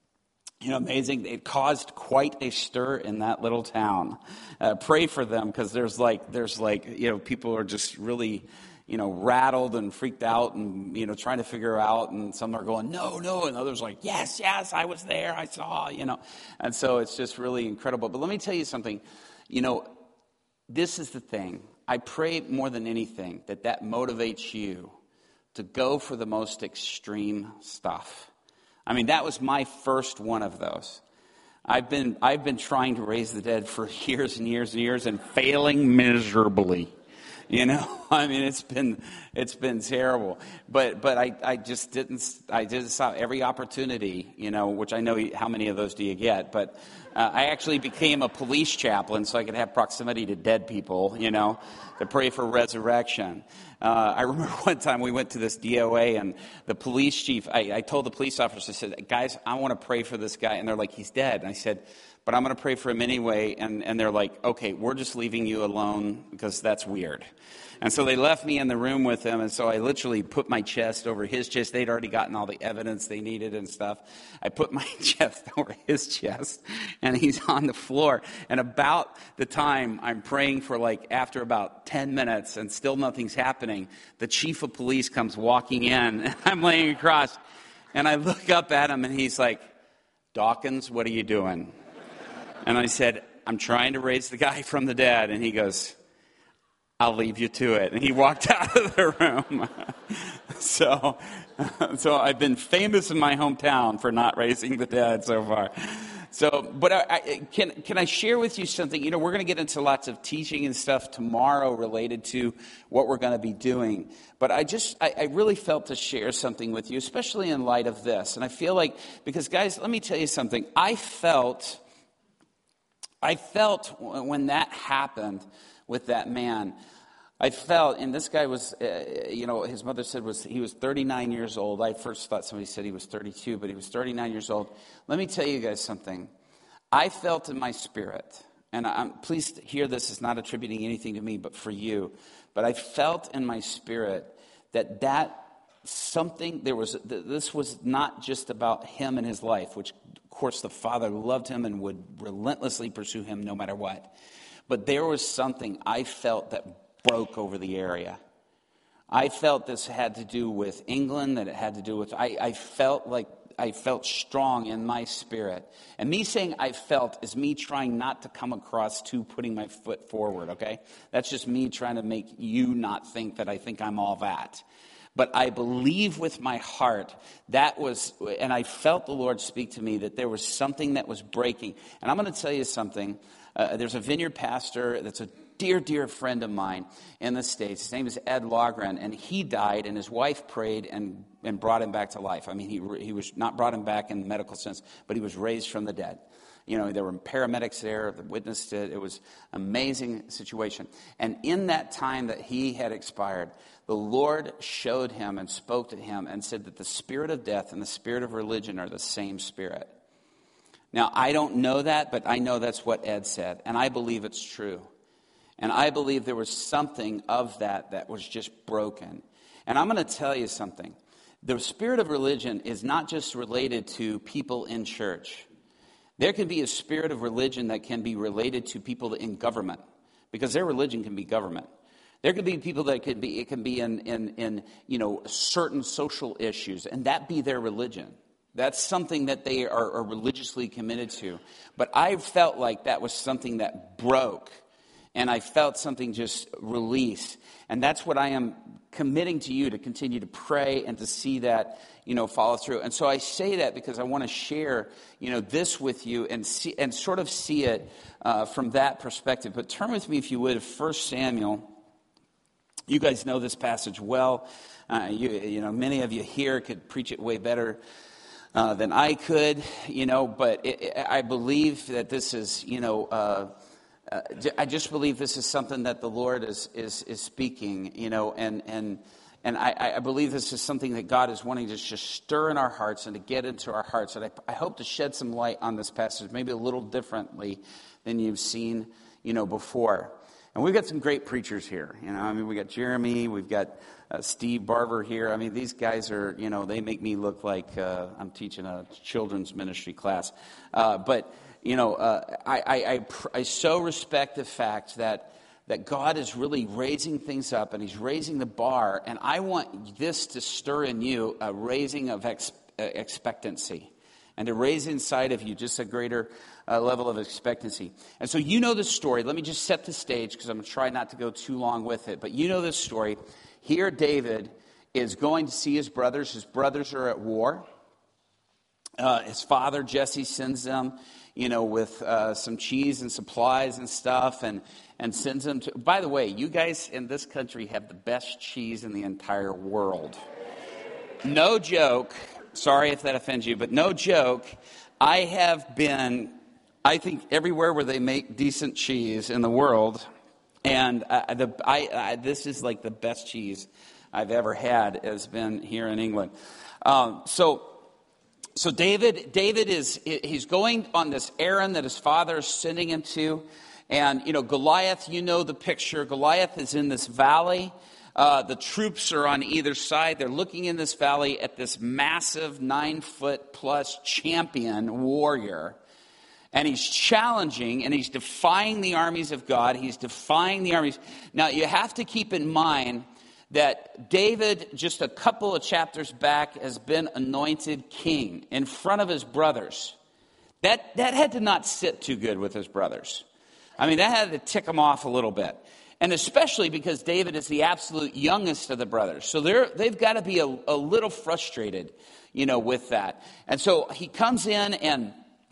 you know, amazing. It caused quite a stir in that little town. Uh, pray for them, because there's like, there's like, you know, people are just really, you know, rattled and freaked out and, you know, trying to figure out. And some are going, no, no. And others are like, yes, yes, I was there. I saw, you know. And so it's just really incredible. But let me tell you something. You know, this is the thing. I pray more than anything that that motivates you to go for the most extreme stuff. I mean, that was my first one of those. I've been, I've been trying to raise the dead for years and years and years and failing miserably. You know, I mean, it's been it's been terrible, but but I, I just didn't I didn't stop every opportunity, you know, which I know how many of those do you get, but uh, I actually became a police chaplain so I could have proximity to dead people, you know, to pray for resurrection. Uh, I remember one time we went to this D O A, and the police chief, I, I told the police officer, I said, guys, I want to pray for this guy, and they're like, he's dead, and I said, but I'm going to pray for him anyway. And, and they're like, okay, we're just leaving you alone because that's weird. And so they left me in the room with him. And so I literally put my chest over his chest. They'd already gotten all the evidence they needed and stuff. I put my chest over his chest, and he's on the floor. And about the time I'm praying for, like, after about ten minutes and still nothing's happening, the chief of police comes walking in, and I'm laying across. And I look up at him, and he's like, Dawkins, what are you doing? And I said, I'm trying to raise the guy from the dead. And he goes, I'll leave you to it. And he walked out of the room. so, so I've been famous in my hometown for not raising the dead so far. So, but I, I, can can I share with you something? You know, we're going to get into lots of teaching and stuff tomorrow related to what we're going to be doing. But I just, I, I really felt to share something with you, especially in light of this. And I feel like, because guys, let me tell you something. I felt... I felt when that happened with that man, I felt, and this guy was, uh, you know, his mother said was he was thirty-nine years old. I first thought somebody said he was thirty-two, but he was thirty-nine years old. Let me tell you guys something. I felt in my spirit, and I'm please hear this, is not attributing anything to me, but for you. But I felt in my spirit that that something, there was, this was not just about him and his life, which of course the Father loved him and would relentlessly pursue him no matter what. But there was something I felt that broke over the area. I felt this had to do with England, that it had to do with, I, I felt like I felt strong in my spirit. And me saying I felt is me trying not to come across to putting my foot forward, okay? That's just me trying to make you not think that I think I'm all that. But I believe with my heart that was, and I felt the Lord speak to me that there was something that was breaking. And I'm going to tell you something. Uh, there's a vineyard pastor that's a dear, dear friend of mine in the States. His name is Ed Logren, and he died, and his wife prayed and, and brought him back to life. I mean, he he was not brought him back in the medical sense, but he was raised from the dead. You know, there were paramedics there that witnessed it. It was an amazing situation. And in that time that he had expired, the Lord showed him and spoke to him and said that the spirit of death and the spirit of religion are the same spirit. Now, I don't know that, but I know that's what Ed said, and I believe it's true. And I believe there was something of that that was just broken. And I'm going to tell you something. The spirit of religion is not just related to people in church. There can be a spirit of religion that can be related to people in government, because their religion can be government. There could be people that could be, it can be in, in, in, you know, certain social issues, and that be their religion. That's something that they are, are religiously committed to. But I felt like that was something that broke, and I felt something just release. And that's what I am committing to you, to continue to pray and to see that, you know, follow through. And so I say that because I want to share, you know, this with you and see and sort of see it uh, from that perspective. But turn with me, if you would, to First Samuel. You guys know this passage well. Uh, you, you know, many of you here could preach it way better uh, than I could, you know, but it, it, I believe that this is, you know, uh, uh, I just believe this is something that the Lord is is, is speaking, you know, and and and I, I believe this is something that God is wanting to just stir in our hearts and to get into our hearts. And I, I hope to shed some light on this passage, maybe a little differently than you've seen, you know, before. And we've got some great preachers here. You know, I mean, we got Jeremy, we've got uh, Steve Barber here. I mean, these guys are, you know, they make me look like uh, I'm teaching a children's ministry class. Uh, but, you know, uh, I, I, I, I so respect the fact that that God is really raising things up, and he's raising the bar. And I want this to stir in you a raising of ex- expectancy. And to raise inside of you just a greater uh, level of expectancy. And so you know this story. Let me just set the stage, because I'm going to try not to go too long with it. But you know this story. Here David is going to see his brothers. His brothers are at war. Uh, his father, Jesse, sends them, you know, with uh, some cheese and supplies and stuff, and, and sends them to... By the way, you guys in this country have the best cheese in the entire world. No joke. Sorry if that offends you, but no joke. I have been, I think, everywhere where they make decent cheese in the world, and uh, the, I, I, this is like the best cheese I've ever had has been here in England. Um, so, so David, David is he's going on this errand that his father is sending him to, and you know Goliath. You know the picture. Goliath is in this valley. Uh, the troops are on either side. They're looking in this valley at this massive nine-foot-plus champion warrior. And he's challenging, and he's defying the armies of God. He's defying the armies. Now, you have to keep in mind that David, just a couple of chapters back, has been anointed king in front of his brothers. That, that had to not sit too good with his brothers. I mean, that had to tick them off a little bit. And especially because David is the absolute youngest of the brothers. So they're, they've got to be a, a little frustrated, you know, with that. And so he comes in and,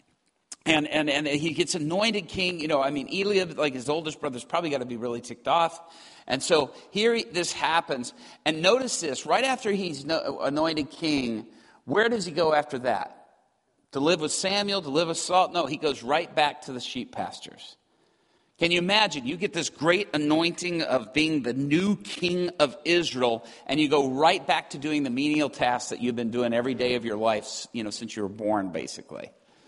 and, and, and he gets anointed king. You know, I mean, Eliab, like his oldest brother's probably got to be really ticked off. And so here he, this happens. And notice this, right after he's no, anointed king, where does he go after that? To live with Samuel, to live with Saul? No, he goes right back to the sheep pastures. Can you imagine? You get this great anointing of being the new king of Israel, and you go right back to doing the menial tasks that you've been doing every day of your life, you know, since you were born, basically.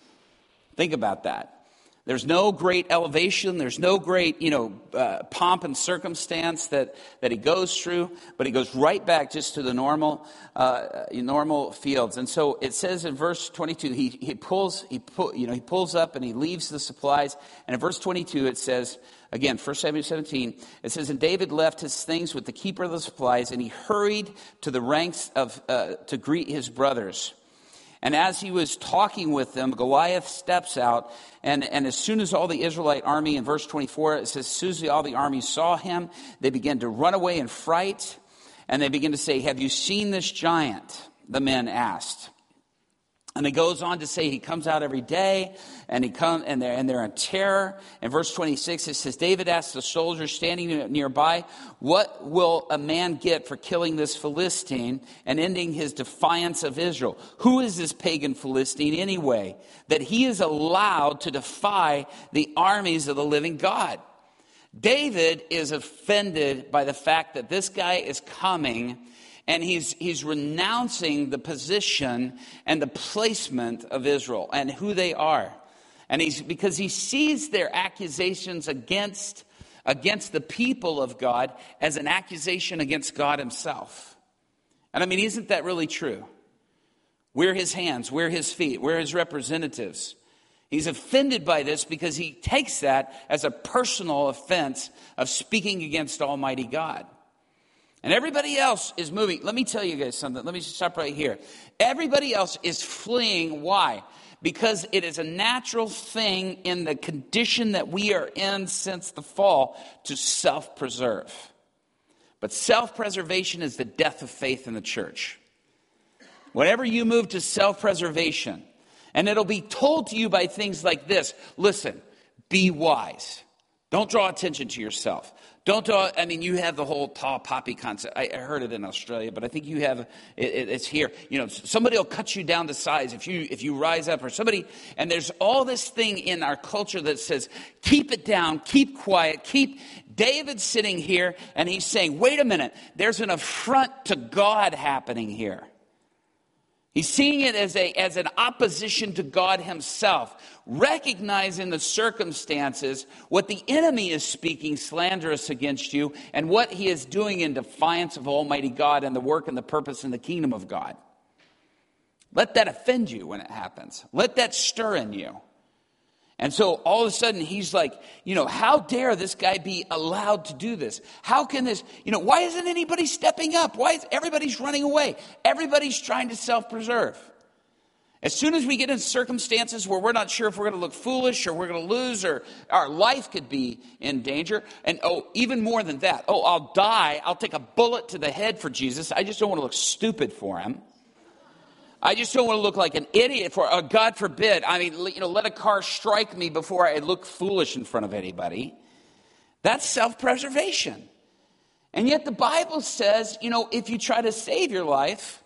Think about that. There's no great elevation. There's no great, you know, uh, pomp and circumstance that, that he goes through, but he goes right back just to the normal, uh, normal fields. And so it says in verse twenty-two, he he pulls he pull, you know he pulls up and he leaves the supplies. And in verse twenty-two it says again, First Samuel seventeen, it says, and David left his things with the keeper of the supplies, and he hurried to the ranks of uh, to greet his brothers. And as he was talking with them, Goliath steps out. And, and as soon as all the Israelite army, in verse twenty-four, it says, as soon as all the army saw him, they began to run away in fright. And they begin to say, have you seen this giant? The men asked. And it goes on to say he comes out every day, and he come and they're and they're in terror. In verse twenty-six, it says, David asked the soldiers standing nearby, what will a man get for killing this Philistine and ending his defiance of Israel? Who is this pagan Philistine anyway, that he is allowed to defy the armies of the living God? David is offended by the fact that this guy is coming. And he's he's renouncing the position and the placement of Israel and who they are. And he's because he sees their accusations against, against the people of God as an accusation against God himself. And I mean, isn't that really true? We're his hands, we're his feet, we're his representatives. He's offended by this because he takes that as a personal offense of speaking against Almighty God. And everybody else is moving. Let me tell you guys something. Let me stop right here. Everybody else is fleeing. Why? Because it is a natural thing in the condition that we are in since the fall to self-preserve. But self-preservation is the death of faith in the church. Whenever you move to self-preservation, and it'll be told to you by things like this. Listen, be wise. Don't draw attention to yourself. Don't draw, I mean, you have the whole tall poppy concept. I, I heard it in Australia, but I think you have, it, it, it's here. You know, somebody will cut you down to size if you if you rise up, or somebody, and there's all this thing in our culture that says, keep it down, keep quiet, keep. David's sitting here, and he's saying, wait a minute, there's an affront to God happening here. He's seeing it as a as an opposition to God himself, recognizing the circumstances, what the enemy is speaking slanderous against you, and what he is doing in defiance of Almighty God and the work and the purpose in the kingdom of God. Let that offend you when it happens. Let that stir in you. And so all of a sudden he's like, you know, how dare this guy be allowed to do this? How can this, you know, why isn't anybody stepping up? Why is everybody's running away? Everybody's trying to self-preserve. As soon as we get in circumstances where we're not sure if we're going to look foolish or we're going to lose or our life could be in danger. And oh, even more than that. Oh, I'll die. I'll take a bullet to the head for Jesus. I just don't want to look stupid for him. I just don't want to look like an idiot for, uh, God forbid. I mean, you know, let a car strike me before I look foolish in front of anybody. That's self-preservation. And yet the Bible says, you know, if you try to save your life,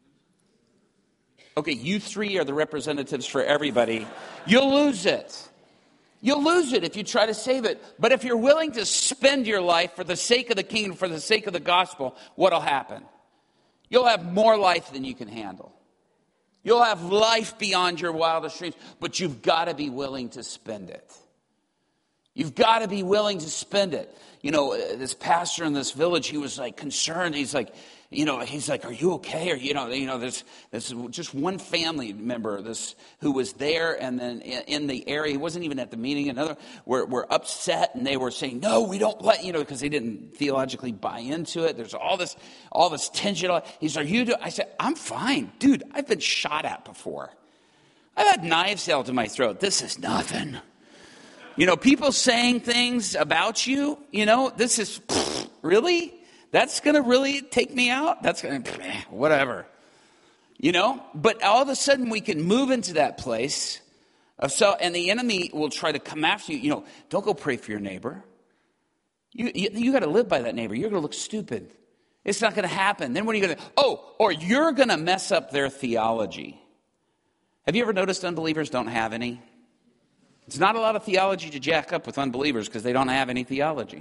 okay, you three are the representatives for everybody. You'll lose it. You'll lose it if you try to save it. But if you're willing to spend your life for the sake of the kingdom, for the sake of the gospel, what'll happen? You'll have more life than you can handle. You'll have life beyond your wildest dreams, but you've got to be willing to spend it. You've got to be willing to spend it. You know, this pastor in this village, he was like concerned. He's like, you know, he's like, are you okay? Or, you know, you know, there's, there's just one family member this who was there and then in the area, he wasn't even at the meeting. Another were, were upset and they were saying, no, we don't let, you know, because they didn't theologically buy into it. There's all this, all this tension. He's like, are you do? I said, I'm fine. Dude, I've been shot at before. I've had knives held to my throat. This is nothing. You know, people saying things about you, you know, this is, pfft, really? That's going to really take me out? That's going to, whatever. You know, but all of a sudden we can move into that place of so, and the enemy will try to come after you. You know, don't go pray for your neighbor. You, you, you got to live by that neighbor. You're going to look stupid. It's not going to happen. Then what are you going to, oh, or you're going to mess up their theology. Have you ever noticed unbelievers don't have any? It's not a lot of theology to jack up with unbelievers because they don't have any theology.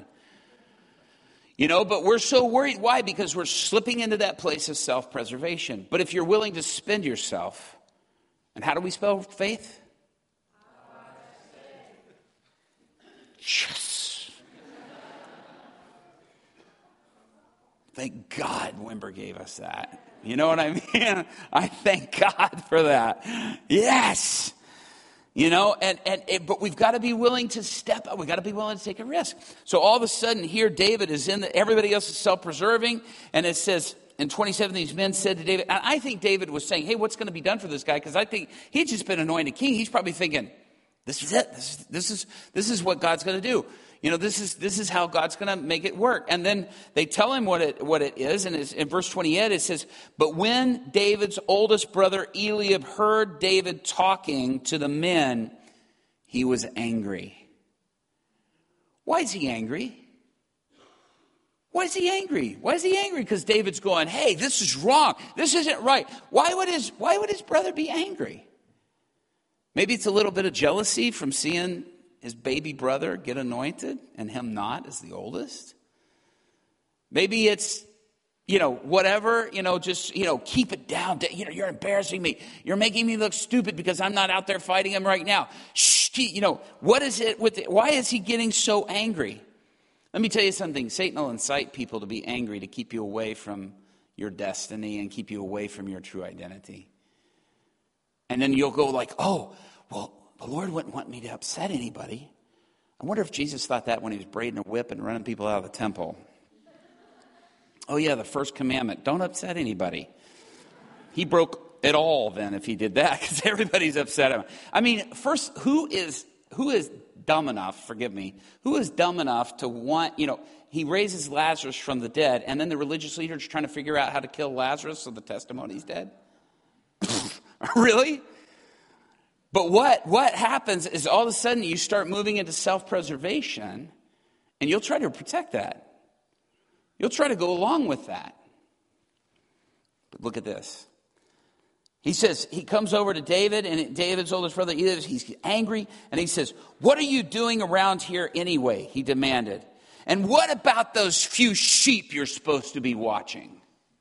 You know, but we're so worried. Why? Because we're slipping into that place of self-preservation. But if you're willing to spend yourself, and how do we spell faith? Yes. Thank God Wimber gave us that. You know what I mean? I thank God for that. Yes. You know, and, and it, but we've got to be willing to step up. We've got to be willing to take a risk. So all of a sudden here, David is in the, everybody else is self-preserving. And it says, in twenty-seven, these men said to David, and I think David was saying, hey, what's going to be done for this guy? Because I think he'd just been anointed king. He's probably thinking, this is it. This is, this is, this is what God's going to do. You know, this is this is how God's going to make it work. And then they tell him what it what it is. And it's, in verse twenty-eight, it says, but when David's oldest brother Eliab heard David talking to the men, he was angry. Why is he angry? Why is he angry? Why is he angry? Because David's going, hey, this is wrong. This isn't right. Why would his why would his brother be angry? Maybe it's a little bit of jealousy from seeing his baby brother get anointed and him not as the oldest. Maybe it's, you know, whatever, you know, just, you know, keep it down. You know, you're embarrassing me. You're making me look stupid because I'm not out there fighting him right now. Shh, you know, what is it with it? Why is he getting so angry? Let me tell you something. Satan will incite people to be angry to keep you away from your destiny and keep you away from your true identity. And then you'll go like, oh, well, the Lord wouldn't want me to upset anybody. I wonder if Jesus thought that when he was braiding a whip and running people out of the temple. Oh, yeah, the first commandment, don't upset anybody. He broke it all then if he did that because everybody's upset him. I mean, first, who is who is dumb enough, forgive me, who is dumb enough to want, you know, he raises Lazarus from the dead and then the religious leaders trying to figure out how to kill Lazarus so the testimony's dead? Really? But what, what happens is all of a sudden you start moving into self-preservation and you'll try to protect that. You'll try to go along with that. But look at this. He says, he comes over to David and David's oldest brother, he's angry and he says, what are you doing around here anyway? He demanded. And what about those few sheep you're supposed to be watching?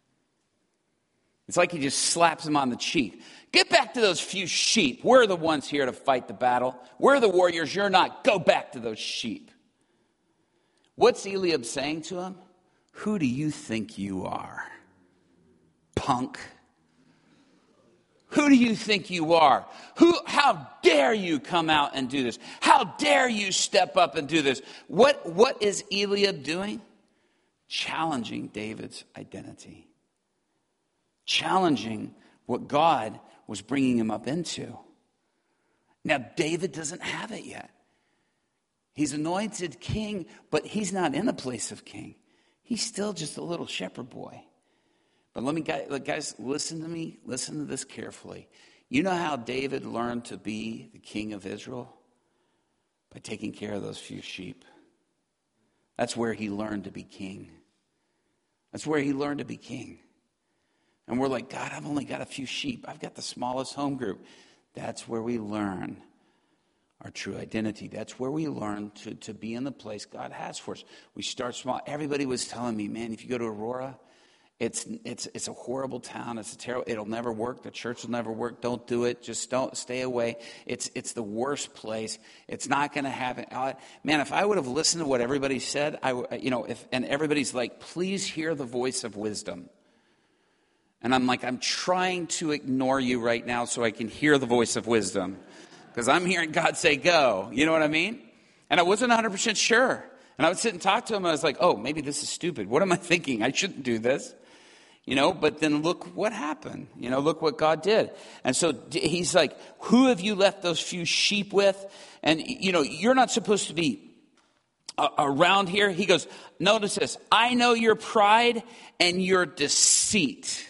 It's like he just slaps him on the cheek. Get back to those few sheep. We're the ones here to fight the battle. We're the warriors. You're not. Go back to those sheep. What's Eliab saying to him? Who do you think you are? Punk. Who do you think you are? Who? How dare you come out and do this? How dare you step up and do this? What, what is Eliab doing? Challenging David's identity. Challenging what God was bringing him up into. Now, David doesn't have it yet. He's anointed king, but he's not in a place of king. He's still just a little shepherd boy. But let me, guys, listen to me. Listen to this carefully. You know how David learned to be the king of Israel? By taking care of those few sheep. That's where he learned to be king. That's where he learned to be king. And we're like, God, I've only got a few sheep. I've got the smallest home group. That's where we learn our true identity. That's where we learn to, to be in the place God has for us. We start small. Everybody was telling me, man, if you go to Aurora, it's it's it's a horrible town. It's a terrible. It'll never work. The church will never work. Don't do it. Just don't stay away. It's it's the worst place. It's not going to happen. Man, if I would have listened to what everybody said, I you know, if and everybody's like, please hear the voice of wisdom. And I'm like, I'm trying to ignore you right now so I can hear the voice of wisdom. Because I'm hearing God say, go. You know what I mean? And I wasn't one hundred percent sure. And I would sit and talk to him. And I was like, oh, maybe this is stupid. What am I thinking? I shouldn't do this. You know, but then look what happened. You know, look what God did. And so he's like, who have you left those few sheep with? And, you know, you're not supposed to be uh, around here. He goes, notice this. I know your pride and your deceit.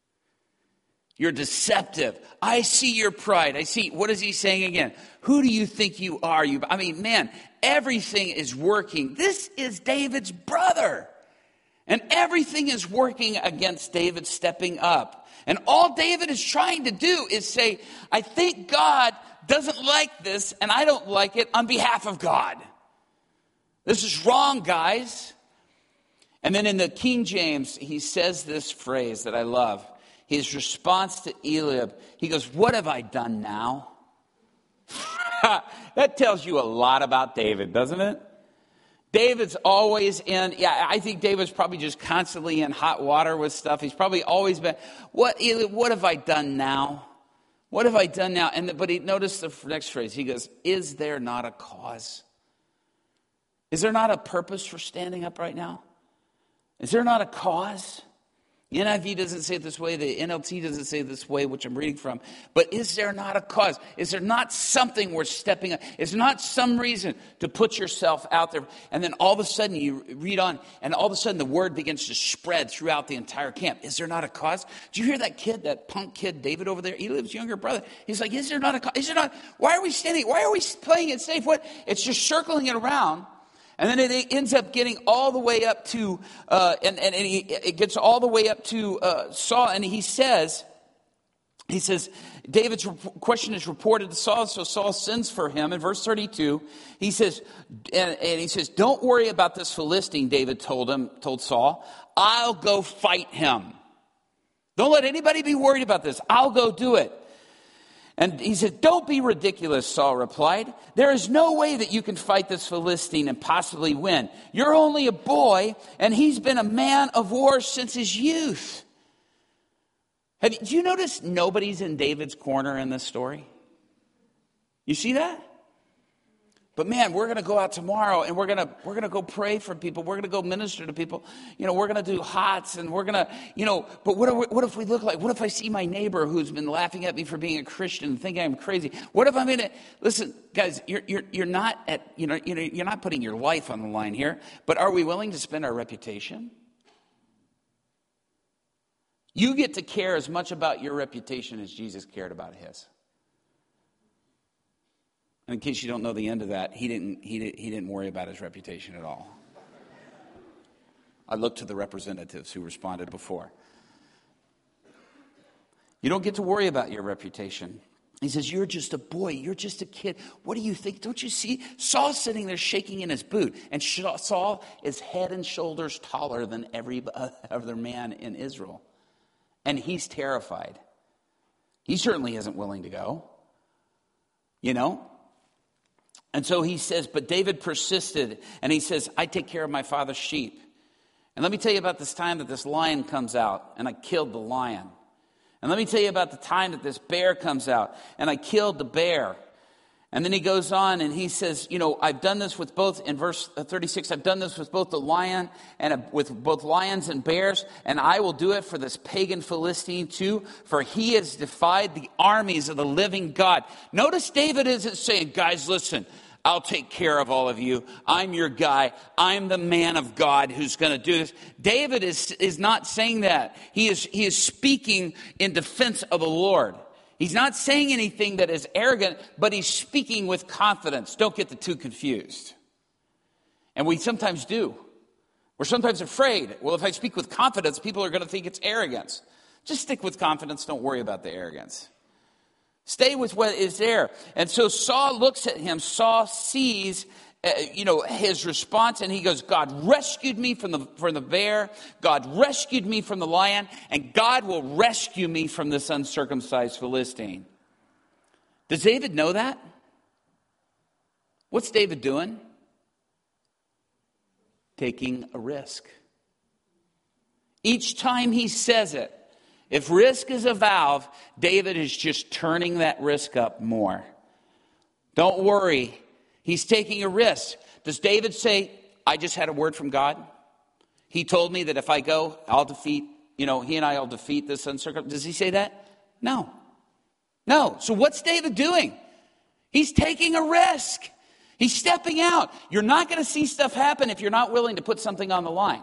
You're deceptive. I see your pride. I see, what is he saying again? Who do you think you are? You, I mean, man, everything is working. This is David's brother. And everything is working against David stepping up. And all David is trying to do is say, I think God doesn't like this, and I don't like it on behalf of God. This is wrong, guys. And then in the King James, he says this phrase that I love. His response to Eliab, he goes, what have I done now? That tells you a lot about David, doesn't it? David's always in, yeah, I think David's probably just constantly in hot water with stuff. He's probably always been, what, Eliab, what have I done now? What have I done now? And But he noticed the next phrase. He goes, is there not a cause? Is there not a purpose for standing up right now? Is there not a cause? The N I V doesn't say it this way. The N L T doesn't say it this way, which I'm reading from. But is there not a cause? Is there not something worth stepping up? Is there not some reason to put yourself out there? And then all of a sudden you read on, and all of a sudden the word begins to spread throughout the entire camp. Is there not a cause? Do you hear that kid, that punk kid, David over there? He lives younger brother. He's like, is there not a cause? Is there not? Why are we standing? Why are we playing it safe? What? It's just circling it around. And then it ends up getting all the way up to, uh, and, and, and he, it gets all the way up to uh, Saul. And he says, he says, David's question is reported to Saul, so Saul sends for him. In verse thirty-two, he says, and, and he says, don't worry about this Philistine, David told him, told Saul. I'll go fight him. Don't let anybody be worried about this. I'll go do it. And he said, don't be ridiculous, Saul replied. There is no way that you can fight this Philistine and possibly win. You're only a boy, and he's been a man of war since his youth. Have you, do you notice nobody's in David's corner in this story? You see that? But man, we're going to go out tomorrow and we're going to we're going to go pray for people. We're going to go minister to people. You know, we're going to do hots and we're going to, you know, but what, we, what if we look like, what if I see my neighbor who's been laughing at me for being a Christian and thinking I'm crazy? What if I'm in it? Listen, guys, you're you're you're not at, you know, you know, you're not putting your life on the line here, but are we willing to spend our reputation? You get to care as much about your reputation as Jesus cared about his. And in case you don't know the end of that, he didn't, he, did, he didn't worry about his reputation at all. I looked to the representatives who responded before. You don't get to worry about your reputation. He says, you're just a boy. You're just a kid. What do you think? Don't you see? Saul's sitting there shaking in his boot. And Saul is head and shoulders taller than every other man in Israel. And he's terrified. He certainly isn't willing to go. You know? And so he says, but David persisted, and he says, I take care of my father's sheep. And let me tell you about this time that this lion comes out, and I killed the lion. And let me tell you about the time that this bear comes out, and I killed the bear. And then he goes on, and he says, you know, I've done this with both, in verse thirty-six, I've done this with both the lion and with both lions and bears, and I will do it for this pagan Philistine too, for he has defied the armies of the living God. Notice David isn't saying, guys, listen, I'll take care of all of you. I'm your guy. I'm the man of God who's going to do this. David is, is not saying that. He is, he is speaking in defense of the Lord. He's not saying anything that is arrogant, but he's speaking with confidence. Don't get the two confused. And we sometimes do. We're sometimes afraid. Well, if I speak with confidence, people are going to think it's arrogance. Just stick with confidence. Don't worry about the arrogance. Stay with what is there. And so Saul looks at him. Saul sees, uh, you know, his response, and he goes, God rescued me from the, from the bear. God rescued me from the lion. And God will rescue me from this uncircumcised Philistine. Does David know that? What's David doing? Taking a risk. Each time he says it, if risk is a valve, David is just turning that risk up more. Don't worry. He's taking a risk. Does David say, I just had a word from God? He told me that if I go, I'll defeat, you know, he and I will defeat this uncircumcised. Does he say that? No. No. So what's David doing? He's taking a risk. He's stepping out. You're not going to see stuff happen if you're not willing to put something on the line.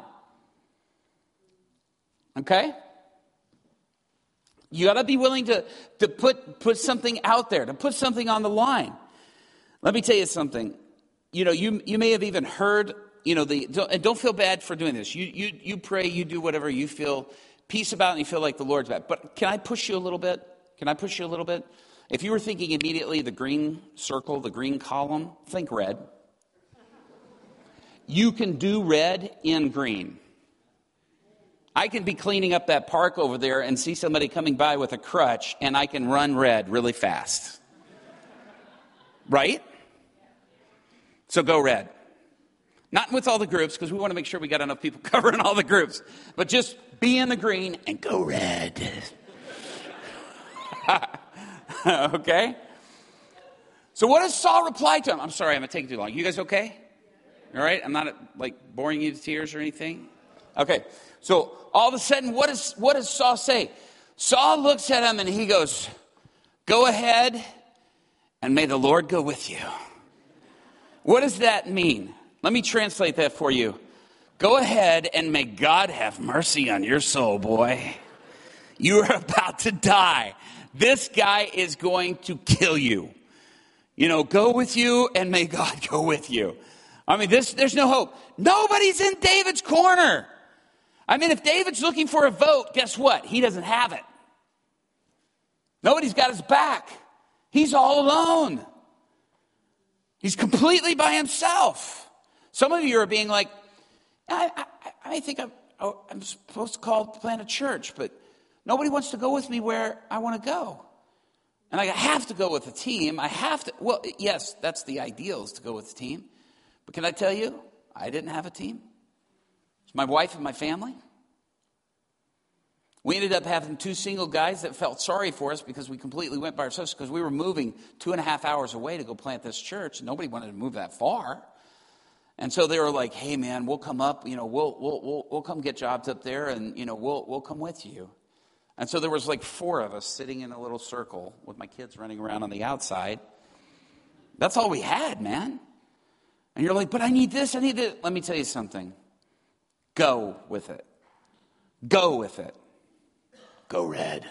Okay? You got to be willing to, to put, put something out there, to put something on the line. Let me tell you something. You know, you, you may have even heard, you know, the, don't, and don't feel bad for doing this. You, you, you pray, you do whatever you feel peace about and you feel like the Lord's back. But can I push you a little bit? Can I push you a little bit? If you were thinking immediately the green circle, the green column, think red. You can do red in green. I can be cleaning up that park over there and see somebody coming by with a crutch, and I can run red really fast. Right? So go red. Not with all the groups, because we want to make sure we got enough people covering all the groups. But just be in the green and go red. Okay? So what does Saul reply to him? I'm sorry, I'm taking too long. You guys okay? All right? I'm not, like, boring you to tears or anything? Okay, so all of a sudden, what does, what does Saul say? Saul looks at him and he goes, go ahead and may the Lord go with you. What does that mean? Let me translate that for you. Go ahead and may God have mercy on your soul, boy. You are about to die. This guy is going to kill you. You know, go with you and may God go with you. I mean, this, there's no hope. Nobody's in David's corner. I mean, if David's looking for a vote, guess what? He doesn't have it. Nobody's got his back. He's all alone. He's completely by himself. Some of you are being like, I, I, I think I'm, I'm supposed to call to plant a church, but nobody wants to go with me where I want to go. And I have to go with a team. I have to. Well, yes, that's the ideal, is to go with a team. But can I tell you, I didn't have a team. It's my wife and my family. We ended up having two single guys that felt sorry for us because we completely went by ourselves, because we were moving two and a half hours away to go plant this church, and nobody wanted to move that far. And so they were like, "Hey, man, we'll come up. You know, we'll we'll we'll, we'll come get jobs up there, and you know, we'll we'll come with you." And so there was like four of us sitting in a little circle with my kids running around on the outside. That's all we had, man. And you're like, "But I need this. I need this." Let me tell you something. Go with it. Go with it. Go red.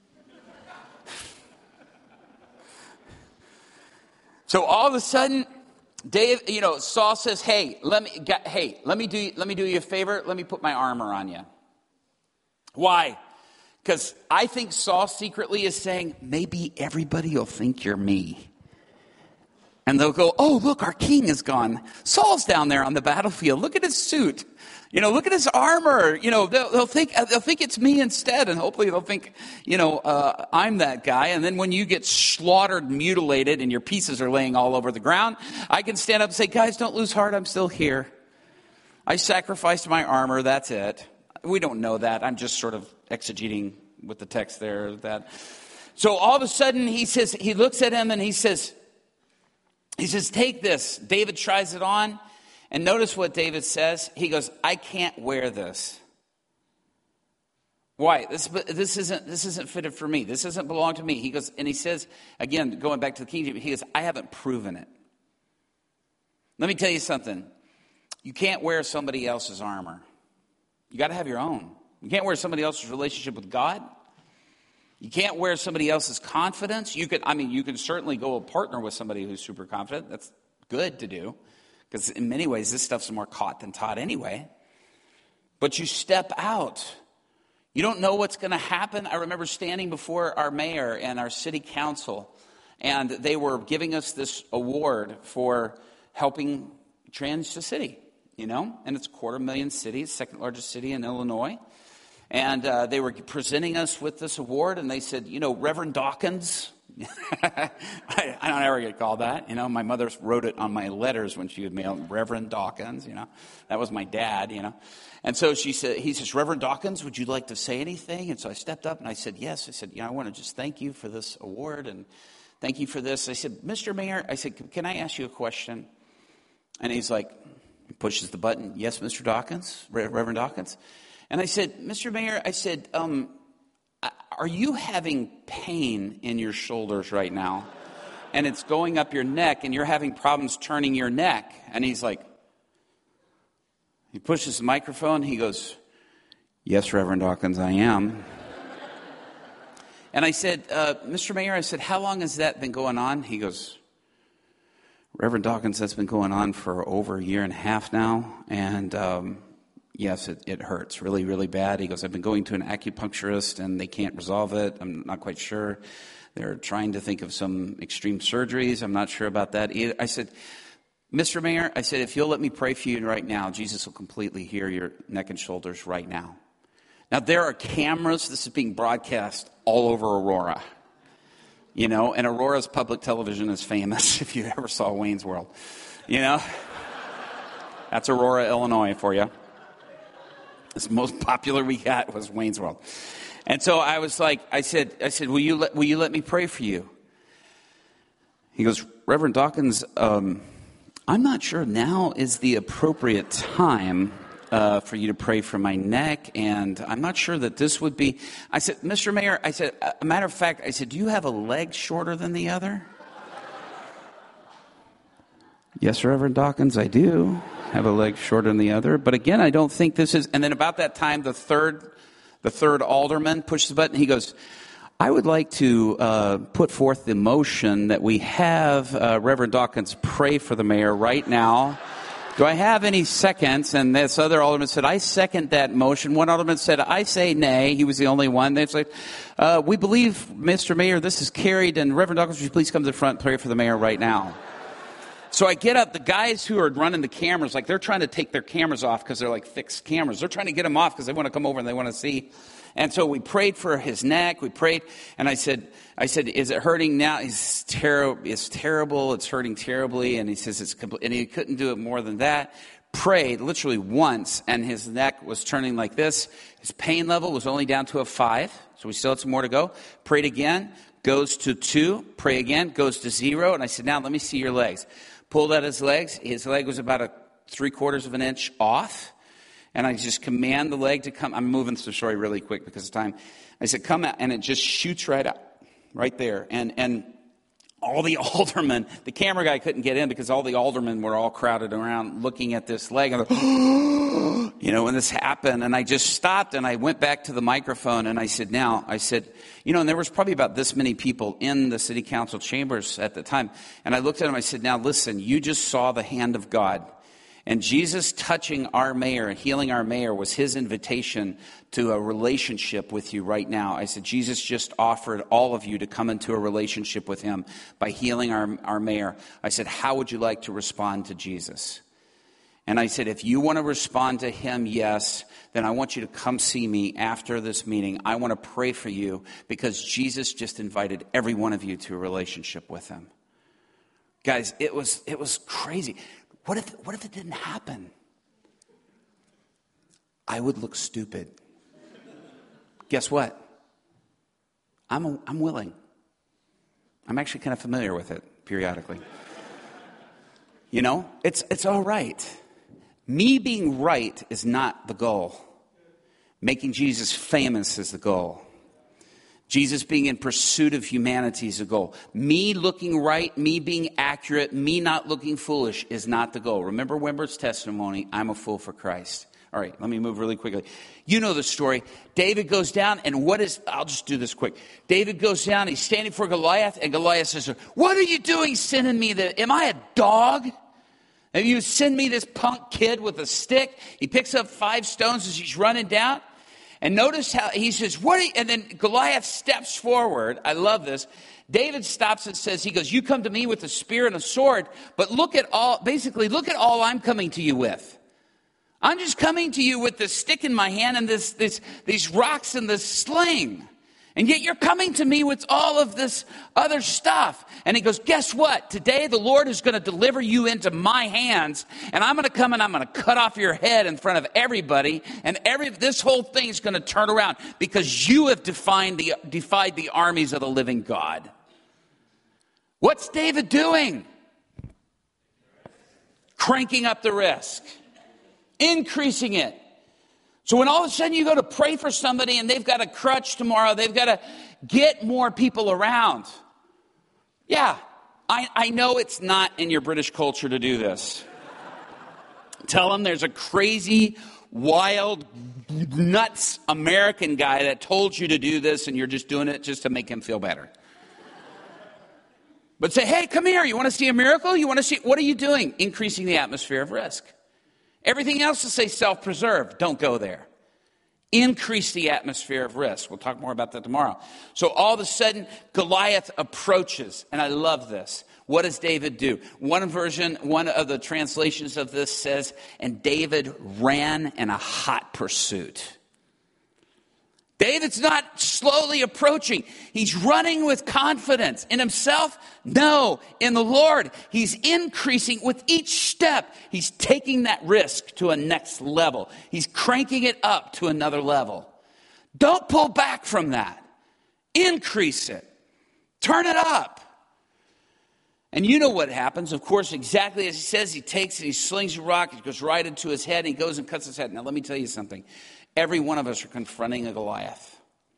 So all of a sudden, Dave, you know, Saul says, "Hey, let me, get, hey, let me do, let me do you a favor. Let me put my armor on you." Why? Because I think Saul secretly is saying, maybe everybody will think you're me. And they'll go, "Oh, look, our king is gone. Saul's down there on the battlefield. Look at his suit. You know, look at his armor. You know, they'll, they'll think they'll think it's me instead, and hopefully they'll think, you know, uh, I'm that guy. And then when you get slaughtered, mutilated, and your pieces are laying all over the ground, I can stand up and say, guys, don't lose heart. I'm still here. I sacrificed my armor. That's it." We don't know that. I'm just sort of exegeting with the text there. That. So all of a sudden, he says, he looks at him and he says, he says, "Take this." David tries it on. And notice what David says. He goes, "I can't wear this." Why? This, this isn't this isn't fitted for me. This doesn't belong to me. He goes, and he says, again, going back to the King James, he goes, "I haven't proven it." Let me tell you something. You can't wear somebody else's armor. You got to have your own. You can't wear somebody else's relationship with God. You can't wear somebody else's confidence. You could, I mean, you can certainly go partner with somebody who's super confident. That's good to do. Because in many ways, this stuff's more caught than taught anyway. But you step out. You don't know what's going to happen. I remember standing before our mayor and our city council, and they were giving us this award for helping change the city, you know? And it's a quarter million city, second largest city in Illinois. And uh, they were presenting us with this award, and they said, you know, Reverend Dawkins. I, I don't ever get called that. You know, my mother wrote it on my letters when she would mail Reverend Dawkins, you know. That was my dad, you know. And so she said, he says, "Reverend Dawkins, would you like to say anything?" And so I stepped up and I said, yes. I said, "You know, I want to just thank you for this award and thank you for this." I said, "Mister Mayor," I said, "can I ask you a question?" And he's like, he pushes the button. "Yes, Mister Dawkins, Reverend Dawkins." And I said, "Mister Mayor," I said, um, "are you having pain in your shoulders right now? And it's going up your neck and you're having problems turning your neck?" And he's like, he pushes the microphone. He goes, "Yes, Reverend Dawkins, I am." And I said, uh, "Mister Mayor," I said, "how long has that been going on?" He goes, "Reverend Dawkins, that's been going on for over a year and a half now. And um, yes, it, it hurts really, really bad." He goes, "I've been going to an acupuncturist and they can't resolve it. I'm not quite sure. They're trying to think of some extreme surgeries. I'm not sure about that either." I said, "Mister Mayor," I said, "if you'll let me pray for you right now, Jesus will completely heal your neck and shoulders right now." Now, there are cameras. This is being broadcast all over Aurora. You know, and Aurora's public television is famous if you ever saw Wayne's World. You know, that's Aurora, Illinois for you. The most popular we got was Wayne's World. And so I was like, I said, I said, will you let, will you let me pray for you? He goes, "Reverend Dawkins, um, I'm not sure now is the appropriate time uh, for you to pray for my neck, and I'm not sure that this would be. I said, Mister Mayor, I said, a matter of fact, I said, do you have a leg shorter than the other? Yes, Reverend Dawkins, I do have a leg shorter than the other. But again, I don't think this is. And then about that time, the third, the third alderman pushes the button. He goes, I would like to uh, put forth the motion that we have uh, Reverend Dawkins pray for the mayor right now. Do I have any seconds? And this other alderman said, I second that motion. One alderman said, I say nay. He was the only one. They said, uh, we believe, Mister Mayor, this is carried. And Reverend Dawkins, would you please come to the front and pray for the mayor right now? So I get up, the guys who are running the cameras, like they're trying to take their cameras off because they're like fixed cameras. They're trying to get them off because they want to come over and they want to see. And so we prayed for his neck. We prayed, and I said, "I said, is it hurting now?" He's terrible. It's terrible. It's hurting terribly. And he says it's complete. And he couldn't do it more than that. Prayed literally once, and his neck was turning like this. His pain level was only down to a five, so we still had some more to go. Prayed again, goes to two. Pray again, goes to zero. And I said, "Now let me see your legs." Pulled out his legs. His leg was about a three quarters of an inch off. And I just command the leg to come. I'm moving the story really quick because of time. I said, come out. And it just shoots right out, right there. And and all the aldermen, the camera guy couldn't get in because all the aldermen were all crowded around looking at this leg. And you know, when this happened, and I just stopped and I went back to the microphone and I said, now, I said, you know, and there was probably about this many people in the city council chambers at the time. And I looked at him, I said, now listen, you just saw the hand of God. And Jesus touching our mayor and healing our mayor was his invitation to a relationship with you right now. I said, Jesus just offered all of you to come into a relationship with him by healing our, our mayor. I said, how would you like to respond to Jesus? And I said, if you want to respond to him, yes, then I want you to come see me after this meeting. I want to pray for you because Jesus just invited every one of you to a relationship with him. Guys, it was it was crazy. What if what if it didn't happen? I would look stupid. Guess what? I'm a, I'm willing. I'm actually kind of familiar with it periodically. You know, it's it's all right. Me being right is not the goal. Making Jesus famous is the goal. Jesus being in pursuit of humanity is the goal. Me looking right, me being accurate, me not looking foolish is not the goal. Remember Wimbert's testimony, I'm a fool for Christ. All right, let me move really quickly. You know the story. David goes down, and what is, I'll just do this quick. David goes down, he's standing for Goliath, and Goliath says, what are you doing sending me? The, am I a dog? Have you send me this punk kid with a stick? He picks up five stones as he's running down. And notice how he says, what are you? And then Goliath steps forward. I love this. David stops and says, he goes, you come to me with a spear and a sword, but look at all, basically, look at all I'm coming to you with. I'm just coming to you with this stick in my hand and this, this, these rocks and this sling. And yet you're coming to me with all of this other stuff. And he goes, guess what? Today the Lord is going to deliver you into my hands. And I'm going to come and I'm going to cut off your head in front of everybody. And every this whole thing is going to turn around because you have defined the, defied the armies of the living God. What's David doing? Cranking up the risk. Increasing it. So when all of a sudden you go to pray for somebody and they've got a crutch tomorrow, they've got to get more people around. Yeah, I, I know it's not in your British culture to do this. Tell them there's a crazy, wild, nuts American guy that told you to do this and you're just doing it just to make him feel better. But say, hey, come here. You want to see a miracle? You want to see, what are you doing? Increasing the atmosphere of risk. Everything else to say self-preserve. Don't go there. Increase the atmosphere of risk. We'll talk more about that tomorrow. So all of a sudden, Goliath approaches. And I love this. What does David do? One version, one of the translations of this says, and David ran in a hot pursuit. David's not slowly approaching. He's running with confidence. In himself? No. In the Lord. He's increasing with each step. He's taking that risk to a next level. He's cranking it up to another level. Don't pull back from that. Increase it. Turn it up. And you know what happens, of course, exactly as he says. He takes it, he slings a rock, it goes right into his head, and he goes and cuts his head. Now, let me tell you something. Every one of us are confronting a Goliath.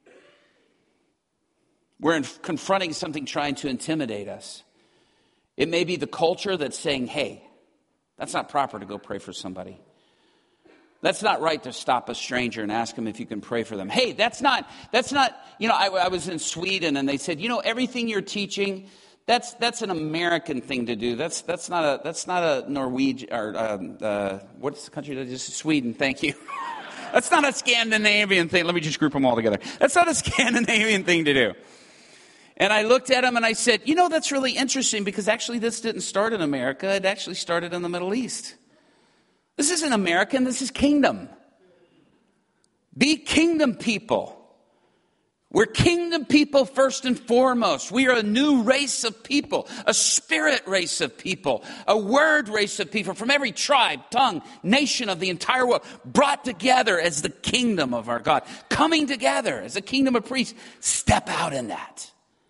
We're in, confronting something trying to intimidate us. It may be the culture that's saying, hey, that's not proper to go pray for somebody. That's not right to stop a stranger and ask them if you can pray for them. Hey, that's not, that's not, you know, I, I was in Sweden and they said, you know, everything you're teaching, that's that's an American thing to do. That's that's not a that's not a Norwegian or um, uh, what's the country that is Sweden? Thank you. That's not a Scandinavian thing. Let me just group them all together. That's not a Scandinavian thing to do. And I looked at him and I said, you know, that's really interesting because actually this didn't start in America. It actually started in the Middle East. This isn't American. This is kingdom. Be kingdom people. We're kingdom people first and foremost. We are a new race of people, a spirit race of people, a word race of people from every tribe, tongue, nation of the entire world, brought together as the kingdom of our God, coming together as a kingdom of priests. Step out in that.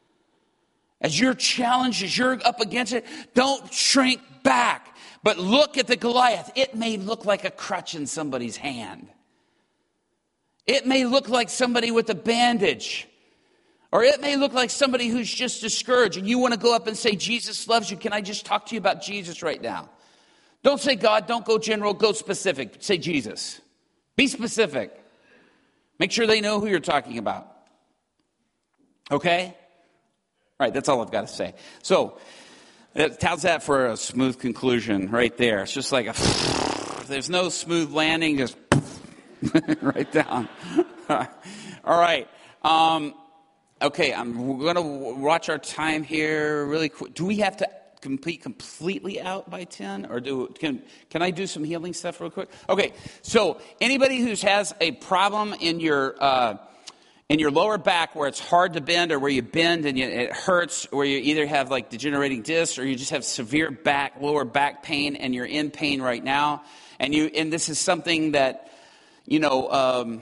As you're challenged, as you're up against it, don't shrink back, but look at the Goliath. It may look like a crutch in somebody's hand. It may look like somebody with a bandage. Or it may look like somebody who's just discouraged and you want to go up and say, Jesus loves you. Can I just talk to you about Jesus right now? Don't say God, don't go general, go specific. Say Jesus. Be specific. Make sure they know who you're talking about. Okay? All right, that's all I've got to say. So, how's that for a smooth conclusion right there? It's just like a, there's no smooth landing, just right down. All right. Um, okay, I'm going to watch our time here really quick. Do we have to complete completely out by ten? Or do can can I do some healing stuff real quick? Okay, so anybody who has a problem in your uh, in your lower back where it's hard to bend or where you bend and you, it hurts, where you either have like degenerating discs or you just have severe back, lower back pain and you're in pain right now, and you and this is something that You know, um,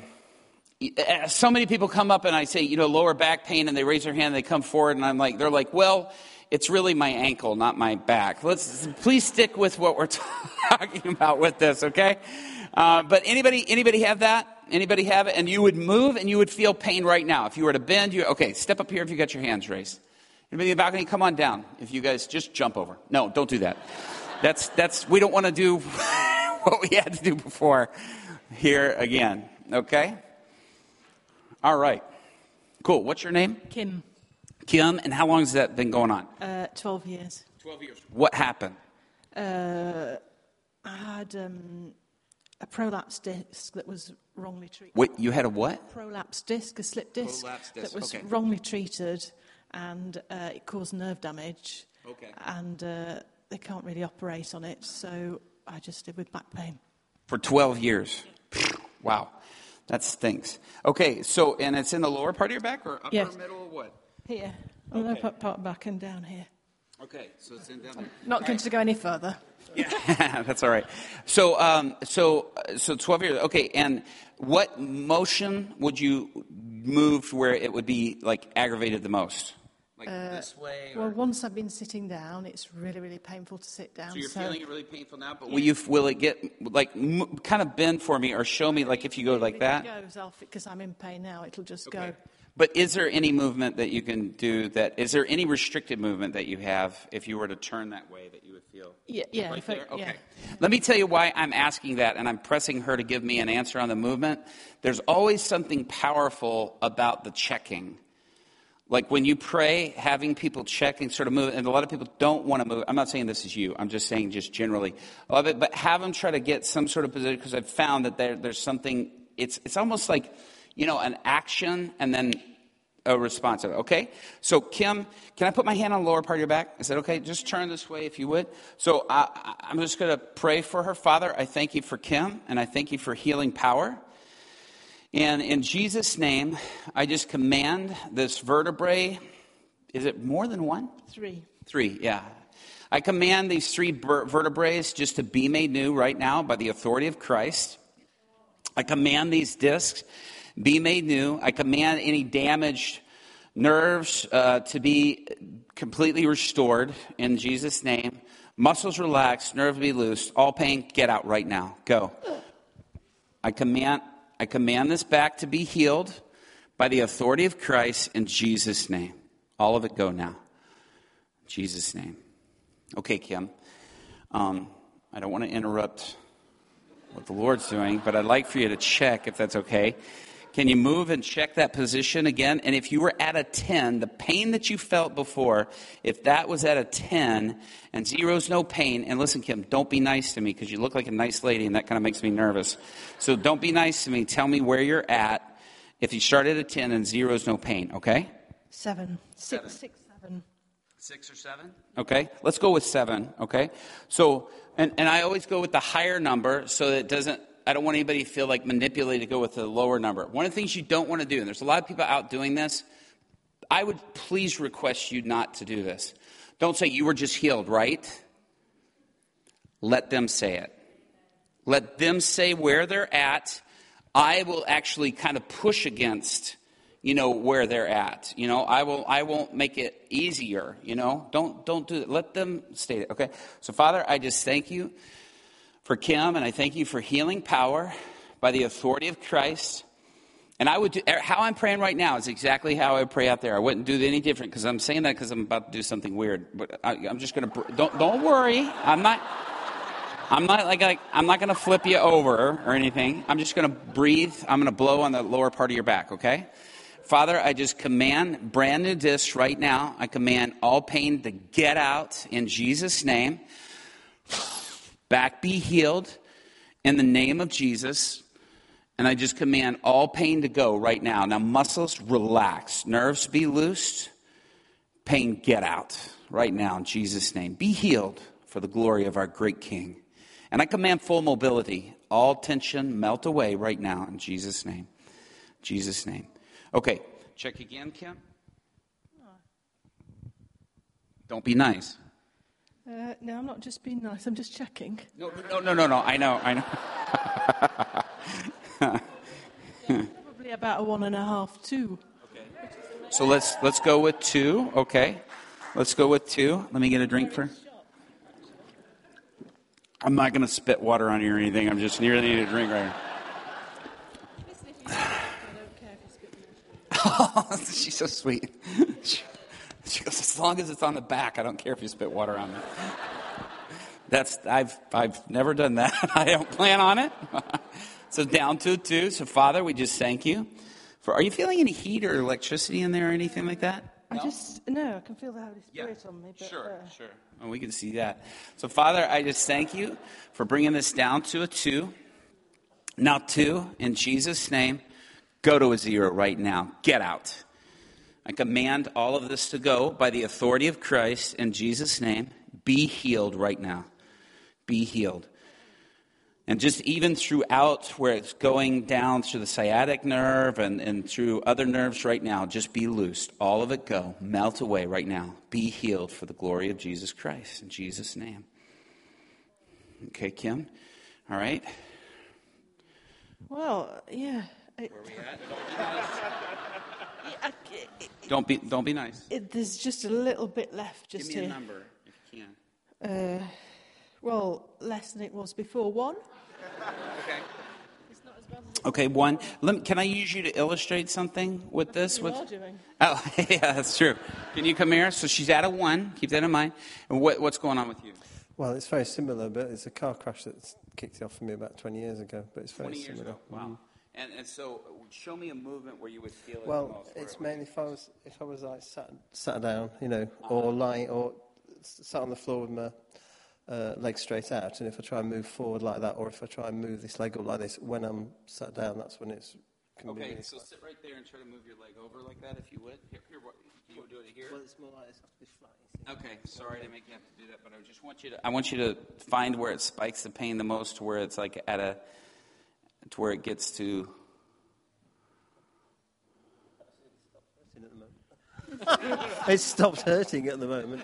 so many people come up and I say, you know, lower back pain, and they raise their hand and they come forward and I'm like, they're like, well, it's really my ankle, not my back. Let's please stick with what we're talking about with this, okay? Uh, but anybody, anybody have that? Anybody have it? And you would move and you would feel pain right now. If you were to bend, you okay? Step up here if you got your hands raised. Anybody in the balcony, come on down. If you guys just jump over. No, don't do that. That's that's we don't want to do what we had to do before. Here again, okay? All right. Cool. What's your name? Kim. Kim, and how long has that been going on? Uh, twelve years. twelve years. What happened? Uh, I had um, a prolapse disc that was wrongly treated. Wait, you had a what? Prolapse disc, a slip disc, Prolapse disc, that was okay. wrongly treated, and uh, it caused nerve damage. Okay. And uh, they can't really operate on it, so I just live with back pain. For twelve years. Wow. That stinks. Okay, so, and it's in the lower part of your back or upper, Yes. middle, what? Here, on Okay. the upper part back and down here. Okay, so it's in down there. Not going to go any further. Yeah, that's all right. So, um, so, uh, so twelve years. Okay, and what motion would you move where it would be like aggravated the most? Like Uh, this way? Or? Well, once I've been sitting down, it's really, really painful to sit down. So you're feeling it really painful now, but will you will it get like m- kind of bend for me or show me like if you go like that? If it goes off, because I'm in pain now, it'll just Okay. go. But is there any movement that you can do that? Is there any restricted movement that you have if you were to turn that way that you would feel? Yeah, yeah, Right if I- there? Okay. yeah. Let me tell you why I'm asking that, and I'm pressing her to give me an answer on the movement. There's always something powerful about the checking. Like when you pray, having people check and sort of move, and a lot of people don't want to move. I'm not saying this is you. I'm just saying just generally. Love it, but have them try to get some sort of position, because I've found that there, there's something, it's it's almost like, you know, an action and then a response. Okay? So Kim, can I put my hand on the lower part of your back? Is that okay? Just turn this way if you would. So I, I'm just going to pray for her. Father, I thank you for Kim, and I thank you for healing power. And in Jesus' name, I just command this vertebrae, is it more than one? Three. Three, yeah. I command these three ber- vertebrae just to be made new right now by the authority of Christ. I command these discs be made new. I command any damaged Nerves uh, to be completely restored in Jesus' name. Muscles relaxed, nerves be loosed. All pain, get out right now. Go. I command, I command this back to be healed by the authority of Christ in Jesus' name. All of it go now. In Jesus' name. Okay, Kim. Um, I don't want to interrupt what the Lord's doing, but I'd like for you to check if that's okay. Can you move and check that position again? And if you were at a ten, the pain that you felt before, if that was at a ten and zero's no pain, and listen, Kim, don't be nice to me because you look like a nice lady and that kind of makes me nervous. So don't be nice to me. Tell me where you're at if you start at a ten and zero's no pain, okay? Seven. Six, Seven. six, seven. Six or seven? Okay, let's go with seven, okay? So, and, and I always go with the higher number so that it doesn't, I don't want anybody to feel like manipulated to go with the lower number. One of the things you don't want to do, and there's a lot of people out doing this, I would please request you not to do this. Don't say you were just healed, right? Let them say it. Let them say where they're at. I will actually kind of push against, you know, where they're at. You know, I will, I won't make it easier, you know. Don't, don't do it. Let them state it, okay? So, Father, I just thank you for Kim, and I thank you for healing power by the authority of Christ. And I would do, how I'm praying right now is exactly how I would pray out there. I wouldn't do it any different because I'm saying that because I'm about to do something weird. But I, I'm just going to, don't, don't worry. I'm not, I'm not like, like I'm not going to flip you over or anything. I'm just going to breathe. I'm going to blow on the lower part of your back, okay? Father, I just command brand new discs right now. I command all pain to get out in Jesus' name. Back be healed in the name of Jesus. And I just command all pain to go right now. Now, muscles, relax. Nerves, be loosed. Pain, get out right now in Jesus' name. Be healed for the glory of our great King. And I command full mobility. All tension, melt away right now in Jesus' name. Jesus' name. Okay, check again, Kim. Don't be nice. Uh, no, I'm not just being nice. I'm just checking. No, no, no, no, no. I know, I know. Probably about a one and a half, two. Okay. So let's let's go with two. Okay, let's go with two. Let me get a drink for. I'm not going to spit water on you or anything. I'm just nearly need a drink right now. Oh, she's so sweet. She goes, as long as it's on the back, I don't care if you spit water on me. That's I've I've never done that. I don't plan on it. So down to two. So Father, we just thank you for. Are you feeling any heat or electricity in there or anything like that? I No? just no, I can feel the Holy Spirit Yeah. on me. But, Sure, uh, sure. Oh, we can see that. So Father, I just thank you for bringing this down to a two. Now two in Jesus' name. Go to a zero right now. Get out. I command all of this to go by the authority of Christ in Jesus' name. Be healed right now. Be healed. And just even throughout where it's going down through the sciatic nerve and, and through other nerves right now, just be loosed. All of it go. Melt away right now. Be healed for the glory of Jesus Christ in Jesus' name. Okay, Kim? All right? well, yeah. It, Where are we at? I- it, Don't be, don't be nice. it, there's just a little bit left. Give Just me a here. number if you can. Uh, well, less than it was before. One. Okay. It's not as bad as it Okay, one. Let me, can I use you to illustrate something with this? you With are doing. Oh, yeah, that's true. Can you come here? So she's at a one. Keep that in mind. And what, what's going on with you? Well, it's very similar, but it's a car crash that kicked it off for me about twenty years ago, but it's very Twenty years similar. ago. Wow. And and so, show me a movement where you would feel it the Well, most. where it's it would- mainly if I was if I was like sat sat down, you know, or lying, or s- sat on the floor with my uh, legs straight out, and if I try and move forward like that, or if I try and move this leg up like this, when I'm sat down, that's when it's. Can be Okay, really so sit right there and try to move your leg over like that, if you would. Here, here what, you would do it here. Well, it's more like this, this flat. you see. Okay, sorry to make you have to do that, but I just want you to. I want you to find where it spikes the pain the most, to where it's like at a, to where it gets to. It's stopped hurting at the moment.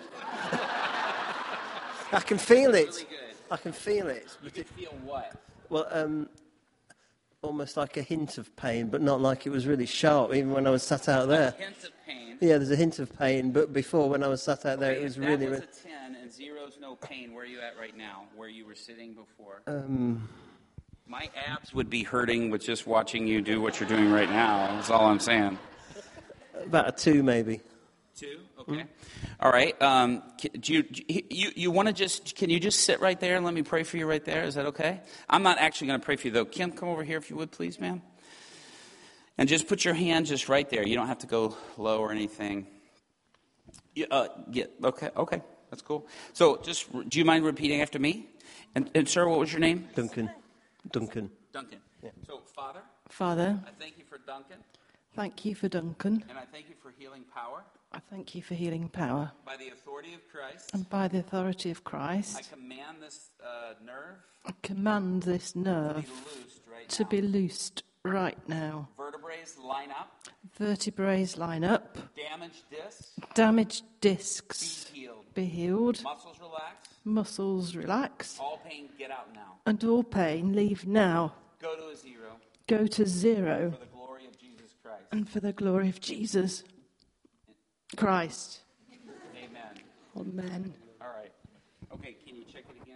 I can feel it. Really good. I can feel it. You But can it feel what? well, um, almost like a hint of pain, but not like it was really sharp, even when I was sat out there. Hint of pain. Yeah, there's a hint of pain, but before, when I was sat out there, Okay, it was if really... that was re- a ten and zero's no pain, where are you at right now? Where you were sitting before? Um, My abs would be hurting with just watching you do what you're doing right now. That's all I'm saying. about a two, maybe. Two? Okay. All right. Um, c- do you you you want to just can you just sit right there and let me pray for you right there? Is that okay? I'm not actually going to pray for you though. Kim, come over here if you would, please, ma'am. And just put your hand just right there. You don't have to go low or anything. You, uh, yeah. Okay. Okay. That's cool. So, just do you mind repeating after me? And, and sir, what was your name? Duncan. Duncan. Duncan. Yeah. So, Father, Father, I thank you for Duncan, thank you for Duncan. and I thank you for healing power I thank you for healing power. by the authority of Christ. And by the authority of I Christ, command this uh, nerve I command this to be nerve loosed right to now. be loosed right now. Vertebrae line up. Vertebrae line up. Damaged discs Damaged be discs healed. be healed. Muscles relax. Muscles relax. All pain get out now. And all pain leave now. Go to a zero Go to zero. for the glory of Jesus Christ. And for the glory of Jesus Christ. Amen. Amen. All right. Okay, can you check it again?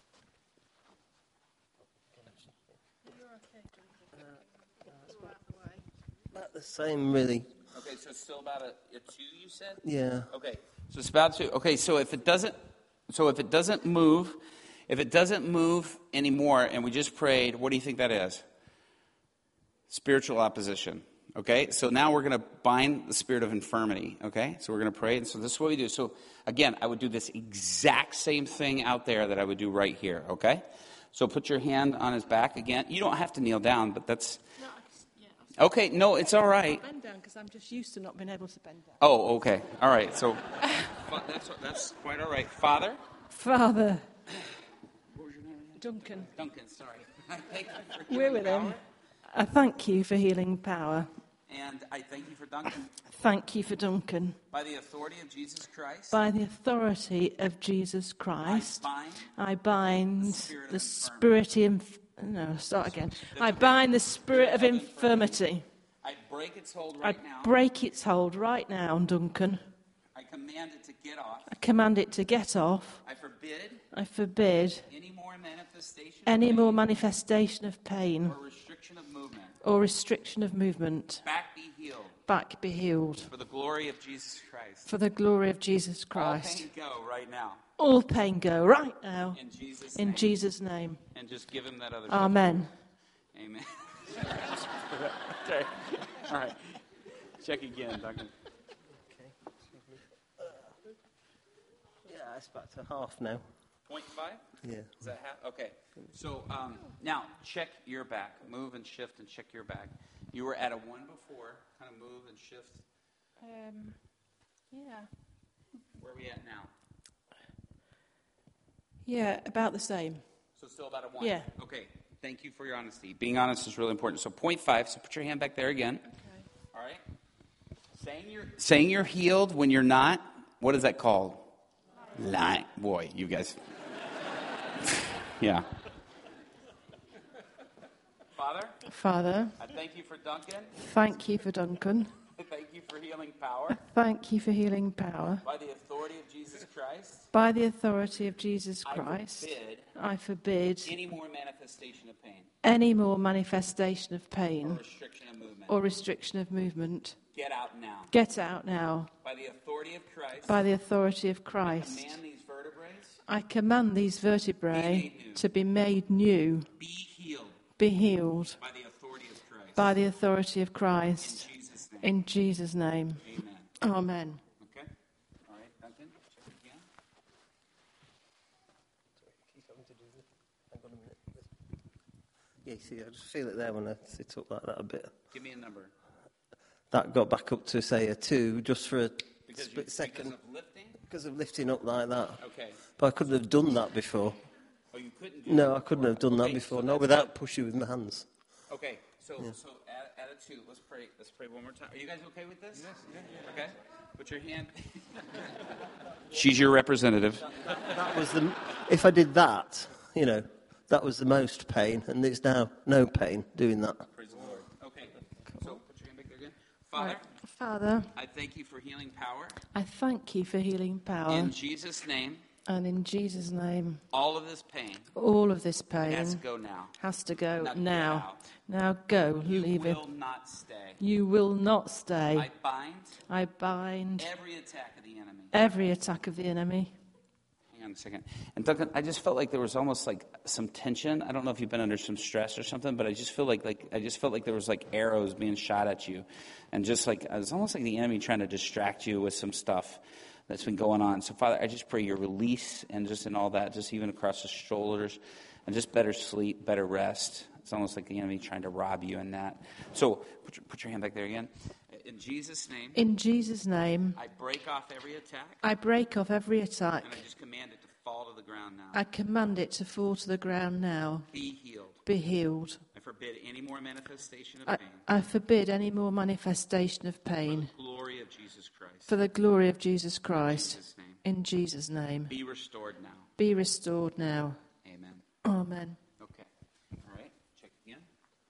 About the same, really. Okay, so it's still about a, a two, you said? Yeah. Okay, so it's about two. Okay, so if it doesn't, so if it doesn't move, if it doesn't move anymore, and we just prayed, what do you think that is? Spiritual opposition. Okay, so now we're going to bind the spirit of infirmity. Okay, so we're going to pray, and so this is what we do. So again, I would do this exact same thing out there that I would do right here. Okay, so put your hand on his back again. You don't have to kneel down, but that's okay. No, it's all right. Bend down because I'm just used to not being able to bend down. Oh, okay. All right. So that's that's quite all right. Father, Father, what was your name again? Duncan, Duncan. Sorry. Thank you for we're healing with him. power, I thank you for healing power. and I thank you for Duncan. Thank you for Duncan. By the authority of Jesus Christ, By the authority of Jesus Christ, I bind I bind the spirit of the spirit of... No, start again. I bind the spirit of infirmity. I break its hold I right now. break its hold right now, Duncan. I command it to get off. I command it to get off. I forbid I forbid any more manifestation any of more pain manifestation of pain or restriction of movement. or restriction of movement. Back be healed Back be healed. for the glory of Jesus Christ. For the glory of Jesus All Christ. pain go right now All pain go right now. in Jesus' In name. Jesus' name. And just give him that other. Amen. Amen. Okay. All right. Check again, Duncan. Yeah, it's back to half now. Point five? Yeah. Is that half? Okay. So um, now check your back. Move and shift and check your back. You were at a one before. Kind of move and shift. Um, yeah. Where are we at now? Yeah, about the same. So still about a one? Yeah. Okay. Thank you for your honesty. Being honest is really important. So point five. So put your hand back there again. Okay. All right. Saying you're saying you're healed when you're not. What is that called? Lying. Boy, you guys. Yeah. Father, Father, I thank you for Duncan. thank you for Duncan. I thank you for healing power Thank you for healing power. by the authority of Jesus Christ. By the authority of Jesus I Christ, forbid I forbid any more manifestation of pain any more manifestation of or pain restriction of movement. or restriction of movement. Get out now. Get out now. By the authority of Christ, By the authority of Christ, command these vertebrae I command these vertebrae to be made new, be healed be healed by the authority of Christ. by the authority of In Christ. Jesus' name. In Jesus' name. Amen. Amen. Okay? All right, Duncan, check it again. Yeah, you see, I just feel it there when I sit up like that a bit. Give me a number. That got back up to, say, a two just for a Because split you, second because of lifting? because of lifting up like that. Okay. But I couldn't have done that before. Oh, you couldn't do No, that I couldn't before. have done that Okay, before. so No, that's without what- pushing with my hands. Okay, so so add, add a two. Let's pray. Let's pray one more time. Are you guys okay with this? Yes. Yeah, yeah. Okay. Put your hand. She's your representative. That was the. If I did that, you know, that was the most pain, and it's now no pain doing that. Praise the Lord. Okay. So put your hand back there again. Father, Father, I thank you for healing power. I thank you for healing power. In Jesus' name, And in Jesus' name, all of this pain all of this pain has to go now. has to go Now get now. out. Now go, You leave it. will not stay. You will not stay. I bind I bind every attack of the enemy. every attack of the enemy. Hang on a second. And Duncan, I just felt like there was almost like some tension. I don't know if you've been under some stress or something, but I just feel like like I just felt like there was like arrows being shot at you, and just like it was almost like the enemy trying to distract you with some stuff that's been going on. So Father, I just pray your release and just in all that, just even across the shoulders, and just better sleep, better rest. It's almost like the enemy trying to rob you in that. So put your, put your hand back there again. In Jesus' name, In Jesus' name, I break off every attack, I break off every attack. and I just command it to fall to the ground now. I command it to fall to the ground now. Be healed. Be healed. I forbid any more manifestation of I, pain. I forbid any more manifestation of pain. Glory of Jesus Christ. For the glory of Jesus In Christ. Jesus' name. In Jesus' name. Be restored now. Be restored now. Amen. Amen. Okay. All right. Check again.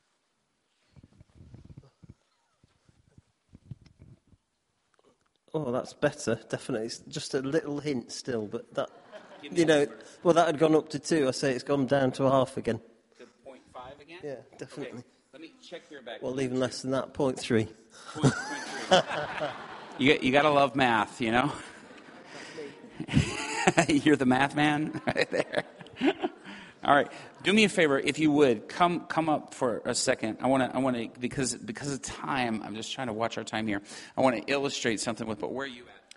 Oh, that's better, definitely. It's just a little hint still, but that, Give me you know, a number. well, that had gone up to two. I say it's gone down to a half again. To point five again? Yeah, Okay. definitely. Let me check your back. Well, even less than that, point three. Point, point three. you got, you got to love math, you know? You're the math man right there. All right. Do me a favor, if you would, come come up for a second. I want to, I want to, because because of time, I'm just trying to watch our time here. I want to illustrate something with, but where are you at?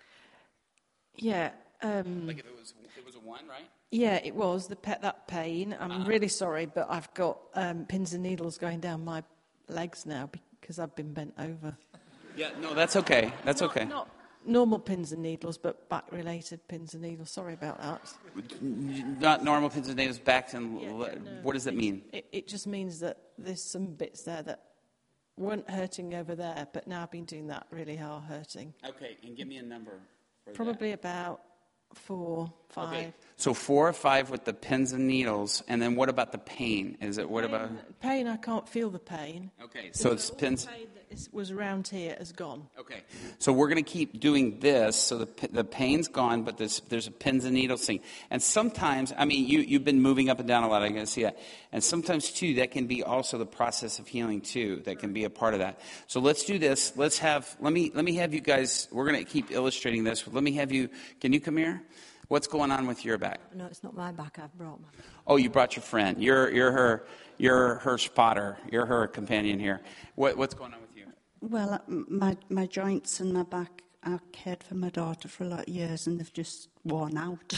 Yeah. Um, Like if it was, it was a one, right? yeah, it was the pe- that pain. I'm Uh-huh. really sorry, but I've got um, pins and needles going down my legs now because I've been bent over. Yeah, no, that's okay. That's Not- okay. Not normal pins and needles, but back-related pins and needles. Sorry about that. Not normal pins and needles, back and Yeah, le- yeah, no. what does that mean? It, it just means that there's some bits there that weren't hurting over there, but now I've been doing that really are hurting. Okay, and give me a number. For Probably about four, that. five. Okay, so four or five with the pins and needles, and then what about the pain? Is it what about? Pain, I can't feel the pain. Okay, so it's All the pins. pain that is, was around here has gone. Okay, so we're going to keep doing this. So the p- the pain's gone, but there's there's a pins and needles thing. And sometimes, I mean, you you've been moving up and down a lot. I can see that. And sometimes too, that can be also the process of healing too. That can be a part of that. So let's do this. Let's have let me let me have you guys. We're going to keep illustrating this. Let me have you. Can you come here? What's going on with your back? No, it's not my back. I've brought my. Oh, you brought your friend. You're you're her you're her spotter. You're her companion here. What what's going on with you? Well, uh, m- my my joints and my back. I cared for my daughter for a lot of years, and they've just worn out.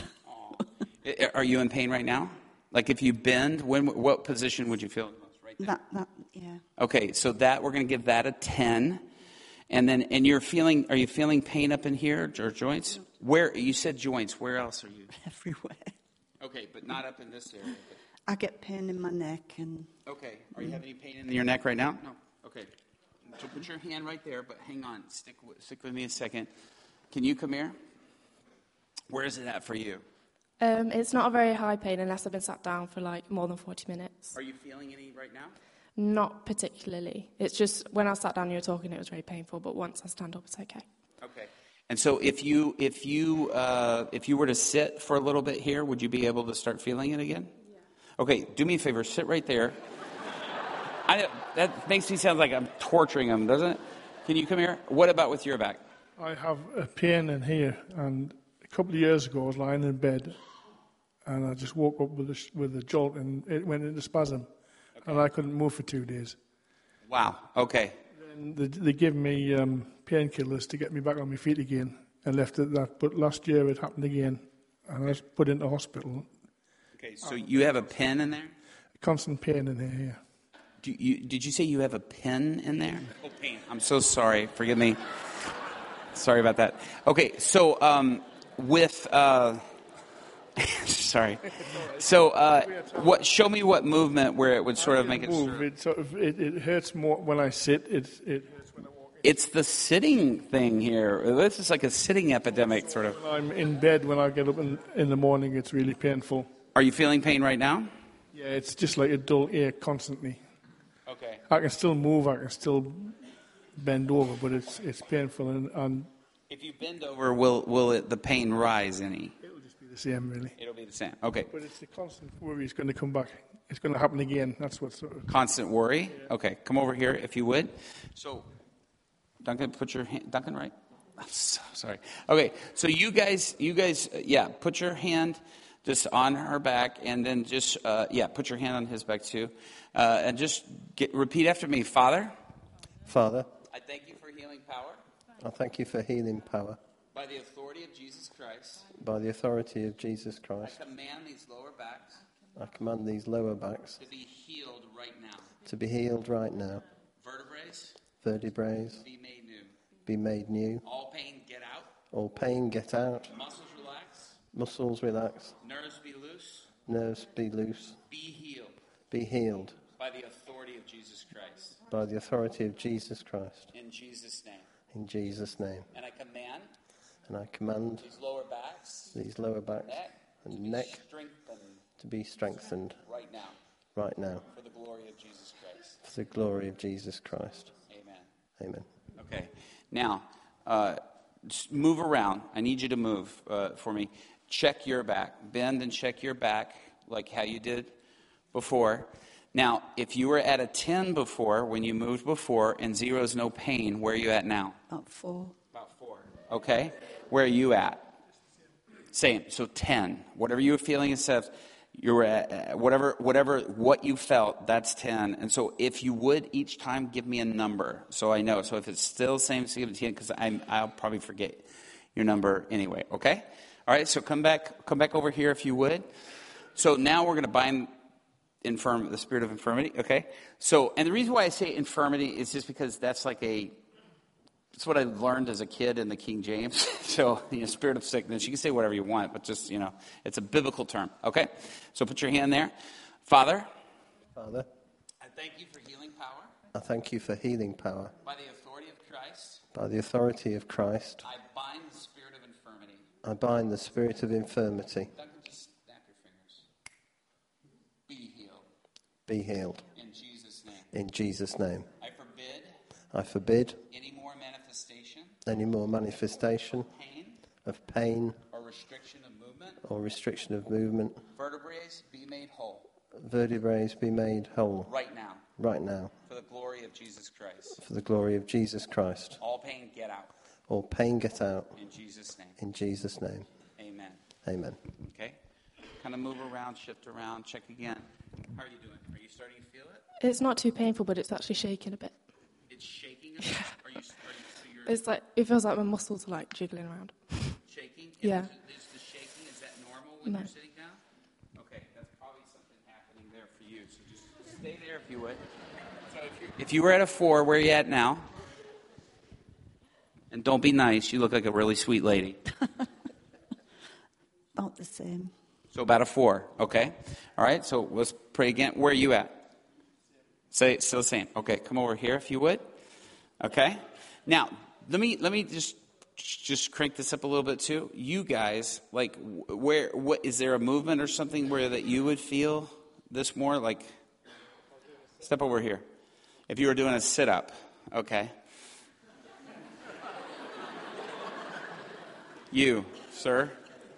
I- Are you in pain right now? Like if you bend, when what position would you feel the most? Right there. that that yeah. Okay, so that we're going to give that a ten, and then and you're feeling. Are you feeling pain up in here or joints? Where you said joints? Where else are you? Everywhere. Okay, but not up in this area. I get pain in my neck, and Okay, are you having any pain in your neck right now? No. Okay, so put your hand right there, but hang on. Stick with, stick with me a second. Can you come here? Where is it at for you? Um, it's not a very high pain unless I've been sat down for like more than forty minutes. Are you feeling any right now? Not particularly. It's just when I sat down and you were talking, it was very painful. But once I stand up, it's okay. Okay. And so if you if you uh, if you were to sit for a little bit here, would you be able to start feeling it again? Yeah. Okay. Do me a favor. Sit right there. I, that makes me sound like I'm torturing them, doesn't it? Can you come here? What about with your back? I have a pain in here, and a couple of years ago I was lying in bed, and I just woke up with a, sh- with a jolt, and it went into spasm, okay. And I couldn't move for two days. Wow. Okay. And they, they gave me um, painkillers to get me back on my feet again, and left it at that. But last year it happened again, and I was put into hospital. Okay. So you have a pin in there? Constant pain in here. Yeah. Do you, did you say you have a pin in there? Oh, pain. I'm so sorry. Forgive me. Sorry about that. Okay, so um, with uh, sorry. So uh, what? Show me what movement where it would sort of make it. Move. It sort of it, it hurts more when I sit. It it hurts when I walk. It's the sitting thing here. This is like a sitting epidemic, sort of. When I'm in bed, when I get up in, in the morning, it's really painful. Are you feeling pain right now? Yeah, it's just like a dull ache constantly. Okay. I can still move. I can still bend over, but it's it's painful, and, and If you bend over, will will it, the pain rise any? it'll just be the same, really. It'll be the same. Okay. But it's the constant worry it's going to come back. It's going to happen again. That's what's sort of... Constant worry. Okay. Come over here if you would. So, Duncan, put your hand. Duncan, right? I'm so sorry. Okay. So you guys, you guys, uh, yeah, put your hand just on her back, and then just uh, yeah, put your hand on his back too, uh, and just get, repeat after me. Father, Father, I thank you for healing power I thank you for healing power. by the authority of Jesus Christ. By the authority of Jesus I Christ, command these lower backs I command these lower backs to be healed right now. to be healed right now. Vertebrae Vertebrae be made new. be made new. All pain get out. All pain get out. Muscles relax. Muscles relax. Nerves be loose. Nerves be loose. Be healed Be healed by the authority of Jesus Christ. by the authority of Jesus Christ. In Jesus' name. In Jesus' name. And I command And I command these lower backs, these lower backs neck, to and be neck strengthened to be strengthened right now right now for the glory of Jesus Christ. for the glory of Jesus Christ. Amen. Amen. Okay. Now, uh, just move around. I need you to move uh, for me. Check your back. Bend and check your back like how you did before. Now, if you were at a ten before, when you moved before, and zero is no pain, where are you at now? About four. About four. Okay. Where are you at? Same. So ten. Whatever you were feeling instead of you were at, whatever, whatever, what you felt, that's ten. And so if you would each time give me a number so I know. So if it's still the same, so give it ten because I'll probably forget your number anyway. Okay? All right. So come back, come back over here if you would. So now we're going to bind infirm, the spirit of infirmity. Okay. So, and the reason why I say infirmity is just because that's like a, it's what I learned as a kid in the King James. So, you know, spirit of sickness. You can say whatever you want, but just, you know, it's a biblical term. Okay? So put your hand there. Father, Father, I thank you for healing power. I thank you for healing power. By the authority of Christ, By the authority of Christ, I bind the spirit of infirmity. I bind the spirit of infirmity. Duncan, just snap your fingers. Be healed. Be healed. In Jesus' name. In Jesus' name. I forbid I forbid any more manifestation any more manifestation of pain of pain or restriction of movement. or restriction of movement. Vertebrae be made whole Vertebrae be made whole right now right now for the glory of Jesus Christ. for the glory of Jesus Christ. All pain get out. All pain get out In Jesus' name. in Jesus' name. Amen. Amen. Okay? Kind of move around, shift around, check again. How are you doing? Are you starting to feel it? It's not too painful, but it's actually shaking a bit. It's shaking a bit? Are you, are you, so you're It's like it feels like my muscles are like jiggling around. shaking? Yeah. Is, is the shaking, is that normal when No. you're sitting down? Okay, that's probably something happening there for you. So just stay there if you would. So if, you're, if you were at a four, where are you at now? And don't be nice. You look like a really sweet lady. About the same. So about a four, okay? All right, so let's pray again. Where are you at? Say still the same. Okay, come over here if you would. Okay? Now, let me let me just just crank this up a little bit too. You guys, like where what is there a movement or something where that you would feel this more like step over here. If you were doing a sit up, okay? You, sir.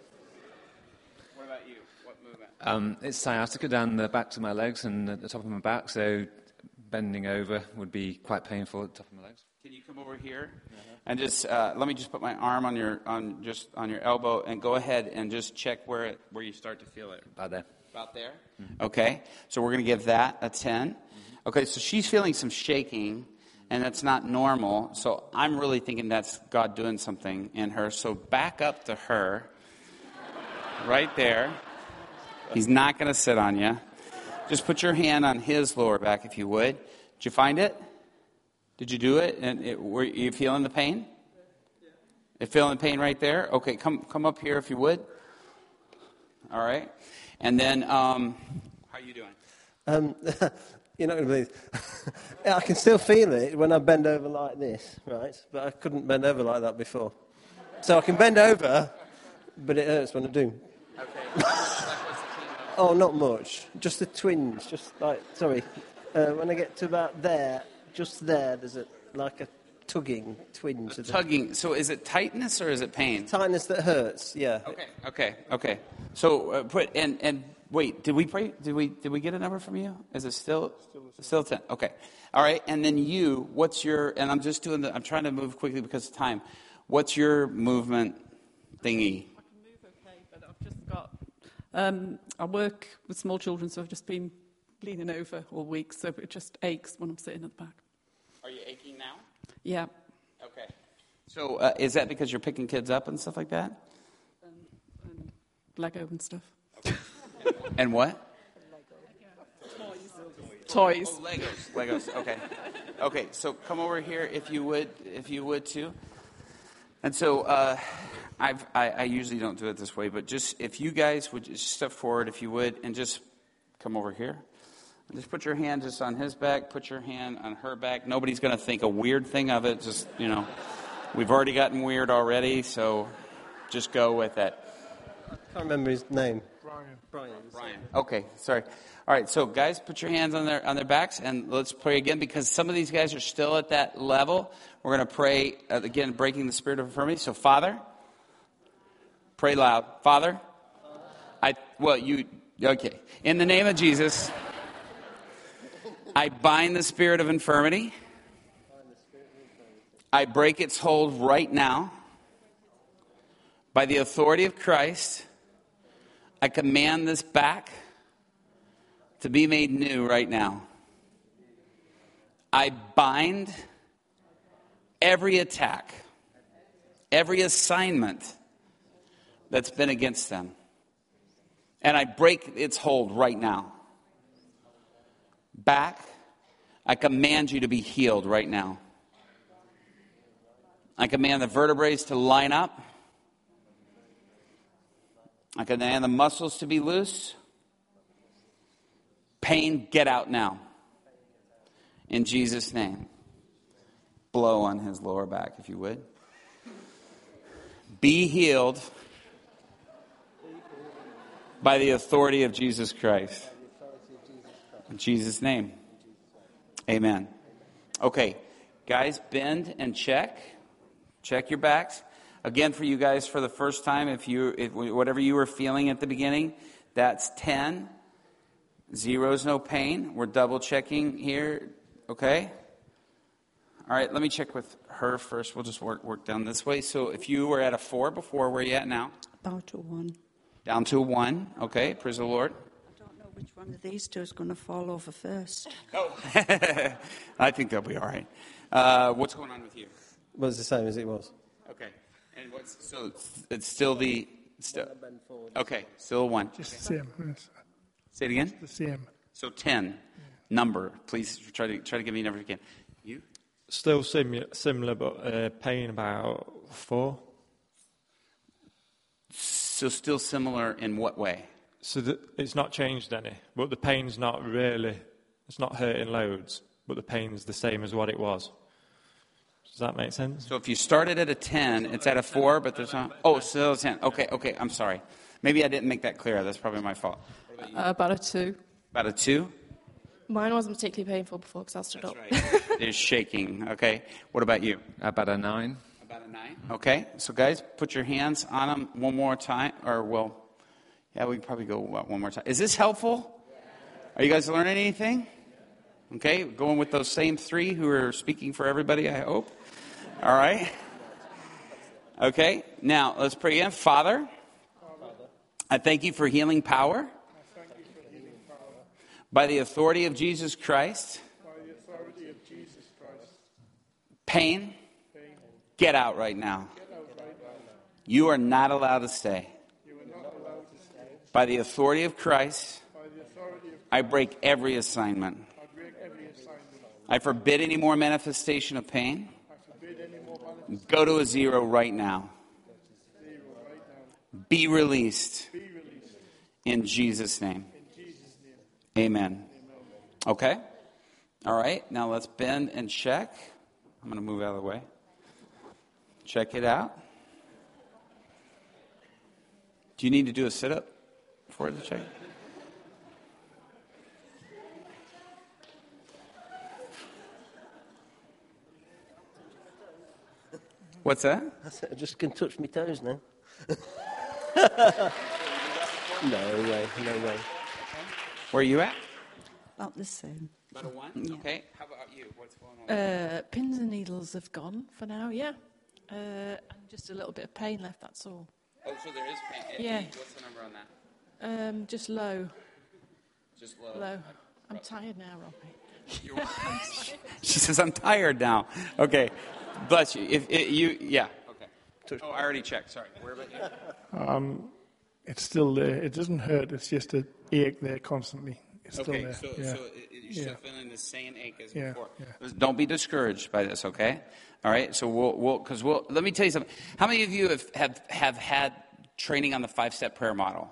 Um, it's sciatica down the backs of my legs and at the top of my back, so bending over would be quite painful at the top of my legs. Can you come over here and just uh, let me just put my arm on your on just on your elbow and go ahead and just check where it, where you start to feel it. About there. About there. Mm-hmm. Okay. So we're going to give that a ten. Mm-hmm. Okay. So she's feeling some shaking, and that's not normal. So I'm really thinking that's God doing something in her. So back up to her, right there. He's not going to sit on you. Just put your hand on his lower back if you would. Did you find it? Did you do it? And it, were you feeling the pain? Yeah. You feeling the pain right there? Okay, come come up here if you would. All right. And then, um, how are you doing? Um, you're not going to believe. I can still feel it when I bend over like this, right? But I couldn't bend over like that before. So I can bend over, but it hurts when I do. Okay. Oh, not much. Just the twinge. Just like, sorry. Uh, when I get to about there, just there, there's a like a tugging twinge. of the- Tugging. So is it tightness or is it pain? Tightness that hurts, yeah. Okay. Okay. Okay. So uh, put and and wait. Did we pray? Did we did we get a number from you? Is it still still ten? Okay. All right. And then you. What's your? And I'm just doing the. I'm trying to move quickly because of time. What's your movement thingy? I can move okay, but I've just got. Um, I work with small children, so I've just been leaning over all week, so it just aches when I'm sitting at the back. Are you aching now? Yeah. Okay. So uh, is that because you're picking kids up and stuff like that? Um, and Lego and stuff. And what? Toys. Oh, Legos. Legos. Okay. Okay. So come over here if you would, if you would too. And so uh, I've, I, I usually don't do it this way, but just if you guys would just step forward, if you would, and just come over here. Just put your hand just on his back. Put your hand on her back. Nobody's going to think a weird thing of it. Just, you know, we've already gotten weird already, so just go with it. I can't remember his name. Brian. Brian. Brian. Okay, sorry. All right, so guys, put your hands on their on their backs, and let's pray again, because some of these guys are still at that level. We're going to pray, uh, again, breaking the spirit of infirmity. So, Father, pray loud. Father, I, well, you, okay. In the name of Jesus, I bind the spirit of infirmity. I break its hold right now. By the authority of Christ, I command this back to be made new right now. I bind every attack, every assignment that's been against them. And I break its hold right now. Back, I command you to be healed right now. I command the vertebrae to line up. I command the muscles to be loose. Pain, get out now. In Jesus' name. Blow on his lower back, if you would. Be healed by the authority of Jesus Christ. In Jesus' name. Amen. Okay, guys, bend and check. Check your backs. Again, for you guys, for the first time, if you, if, whatever you were feeling at the beginning, that's ten. Zero's no pain. We're double checking here. Okay? All right, let me check with her first. We'll just work work down this way. So if you were at a four before, where are you at now? About a one. Down to a one. Okay, praise the Lord. I don't know which one of these two is going to fall over first. Oh, I think they'll be all right. Uh, what's going on with you? Well, it's the same as it was. Okay, and what's so it's still the still okay, still a one. Just the same. Yes. Say it again. The same. So ten. Yeah. Number, please try to try to give me a number again. You? Still sim- similar, but uh, pain about four. So still similar in what way? So the, it's not changed any, but the pain's not really, it's not hurting loads, but the pain's the same as what it was. Does that make sense? So if you started at a ten, it's at a four, but there's not, oh, still a ten. Okay, okay, I'm sorry. Maybe I didn't make that clear. That's probably my fault. Uh, about a two. About a two? Mine wasn't particularly painful before because I stood That's up. right. It's shaking. Okay. What about you? About a nine. About a nine. Okay. So guys, put your hands on them one more time. Or, well, yeah, we can probably go one more time. Is this helpful? Are you guys learning anything? Okay. Going with those same three who are speaking for everybody, I hope. All right. Okay. Now, let's pray again. Father, I thank you for healing power. By the authority of Jesus Christ, By the authority of Jesus Christ, pain, pain, get out right now. get out right now. You are not allowed to stay. You are not allowed to stay. By the authority of Christ, By the authority of I break every assignment. I break every assignment. I forbid any more manifestation of pain. I forbid any more manifestation. Go to a zero right now. Zero right now. Be released Be released in Jesus' name. in Jesus' name. Amen. Okay? All right. Now let's bend and check. I'm going to move out of the way. Check it out. Do you need to do a sit-up before the check? What's that? I just can touch my toes now. No way, no way. Where are you at? About the same. About a one? Yeah. Okay. How about you? What's going on? Uh, pins and needles have gone for now, yeah. Uh, and just a little bit of pain left, that's all. Oh, so there is pain. Yeah. What's the number on that? Um, just low. Just low. Low. I'm tired now, Robbie. You're she says, I'm tired now. Okay. Bless you. If it, you, yeah. Okay. Oh, I already checked. Sorry. Where about you? Um, it's still there. It doesn't hurt. It's just an ache there constantly. It's Okay, still there. so, yeah. so you're still Yeah. feeling the same ache as Yeah, before. yeah. Don't be discouraged by this, okay? All right. So we'll, we'll, because we'll. Let me tell you something. How many of you have have, have had training on the five-step prayer model?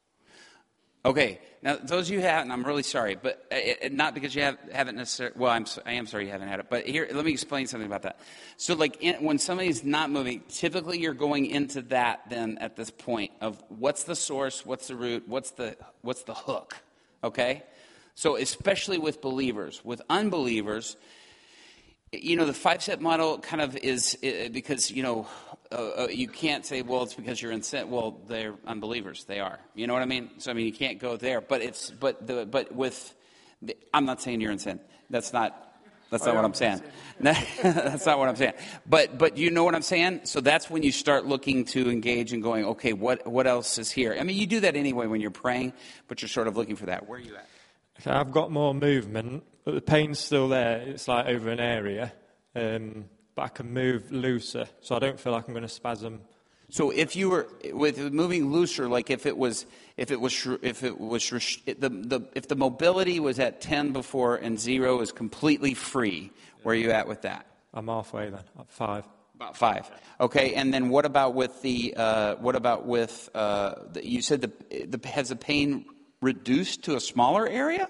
Okay. Now, those of you who haven't, I'm really sorry, but it, it, not because you have, haven't necessarily. Well, I'm so- I am sorry you haven't had it, but here, let me explain something about that. So, like, in, when somebody's not moving, typically you're going into that then at this point of what's the source, what's the root, what's the what's the hook, okay? So, especially with believers, with unbelievers, you know, the five-step model kind of is uh, because, you know, uh, uh, you can't say, well, it's because you're in sin. Well, they're unbelievers. They are. You know what I mean? So, I mean, you can't go there. But it's, but the, but with, the, I'm not saying you're in sin. That's not, that's not what I'm saying. That's not what I'm saying. But, but you know what I'm saying? So that's when you start looking to engage and going, okay, what, what else is here? I mean, you do that anyway when you're praying, but you're sort of looking for that. Where are you at? Okay, I've got more movement, but the pain's still there. It's like over an area, um, but I can move looser, so I don't feel like I'm going to spasm. So if you were with moving looser, like if it was, if it was, if it was, the the if the mobility was at ten before and zero is completely free, where are you at with that? I'm halfway then, at five. About five. Okay, and then what about with the? Uh, what about with? Uh, the, you said the, the has the pain reduced to a smaller area?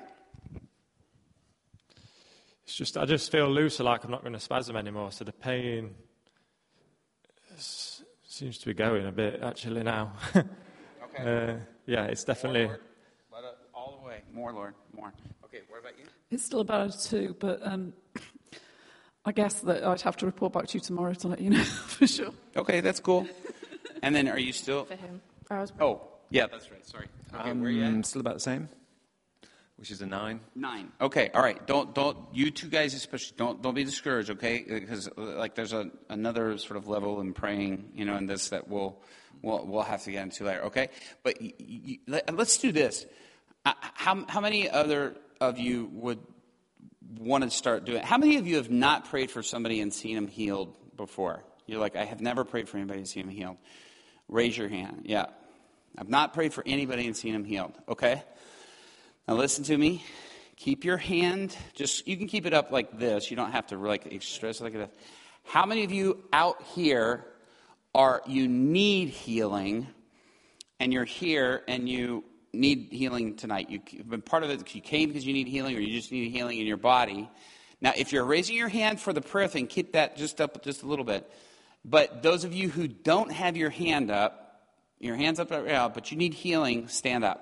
It's just I just feel looser, like I'm not going to spasm anymore. So the pain s- seems to be going a bit actually now. Okay. uh, yeah, it's definitely. More, Lord. All the way. More, Lord. More. Okay. What about you? It's still about a two, but um, I guess that I'd have to report back to you tomorrow to let you know for sure. Okay, that's cool. And then, are you still? For him. I was Oh, yeah, that's right. Sorry. Okay, where are you Um, at? still about the same, which is a nine. Nine. Okay. All right. Don't don't you two guys especially don't don't be discouraged. Okay, because like there's a another sort of level in praying, you know, in this that we'll we'll we'll have to get into later. Okay, but y- y- let, let's do this. Uh, How how many other of you would want to start doing? How many of you have not prayed for somebody and seen them healed before? You're like, I have never prayed for anybody and seen them healed. Raise your hand. Yeah. I've not prayed for anybody and seen them healed. Okay? Now listen to me. Keep your hand, just, you can keep it up like this. You don't have to like stress it like this. How many of you out here are, you need healing, and you're here and you need healing tonight? You've been part of it, you came because you need healing, or you just need healing in your body. Now, if you're raising your hand for the prayer thing, keep that just up just a little bit. But those of you who don't have your hand up, your hand's up right now, but you need healing, stand up.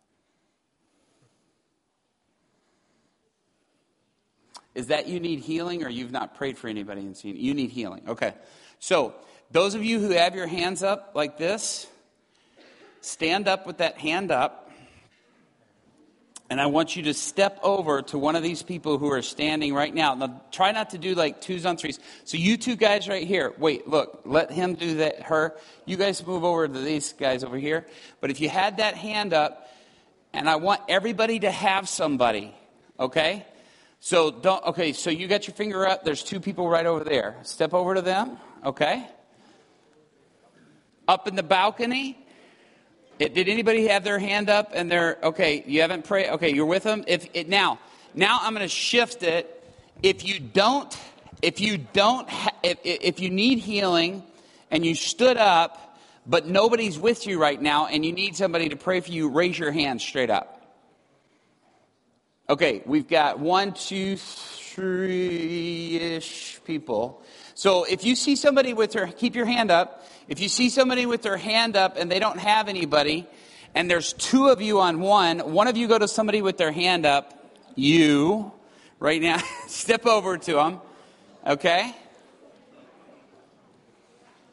Is that you need healing, or you've not prayed for anybody and seen it? You need healing. Okay. So, those of you who have your hands up like this, stand up with that hand up. And I want you to step over to one of these people who are standing right now. Now, try not to do like twos on threes. So you two guys right here, wait, look, let him do that, her. You guys move over to these guys over here. But if you had that hand up, and I want everybody to have somebody, okay? So don't, okay, so you got your finger up. There's two people right over there. Step over to them, okay? Up in the balcony. It, did anybody have their hand up and they're, okay, you haven't prayed, okay, you're with them? If it, now, now I'm going to shift it. If you don't, if you don't, ha, if, if you need healing and you stood up, but nobody's with you right now and you need somebody to pray for you, raise your hand straight up. Okay, we've got one, two, three-ish people. So if you see somebody with their, keep your hand up. If you see somebody with their hand up and they don't have anybody, and there's two of you on one, one of you go to somebody with their hand up, you, right now, step over to them, okay?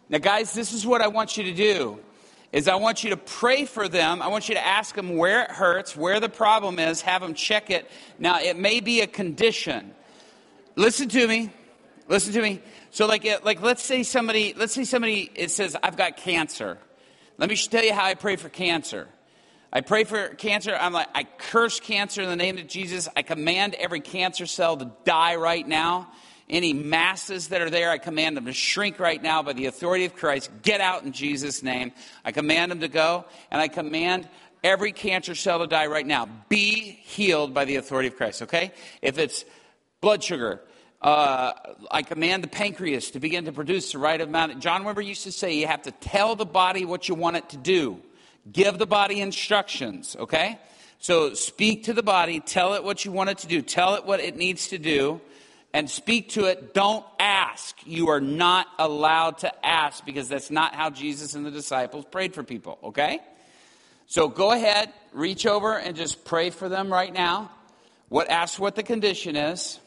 Now, guys, this is what I want you to do, is I want you to pray for them. I want you to ask them where it hurts, where the problem is, have them check it. Now, it may be a condition. Listen to me. Listen to me. So, like, like, let's say somebody, let's say somebody, it says, I've got cancer. Let me tell you how I pray for cancer. I pray for cancer. I'm like, I curse cancer in the name of Jesus. I command every cancer cell to die right now. Any masses that are there, I command them to shrink right now by the authority of Christ. Get out in Jesus' name. I command them to go, and I command every cancer cell to die right now. Be healed by the authority of Christ, okay? If it's blood sugar, uh, I command the pancreas to begin to produce the right amount. John Wimber used to say you have to tell the body what you want it to do. Give the body instructions, okay? So speak to the body. Tell it what you want it to do. Tell it what it needs to do. And speak to it. Don't ask. You are not allowed to ask because that's not how Jesus and the disciples prayed for people, okay? So go ahead, reach over and just pray for them right now. What ask what the condition is.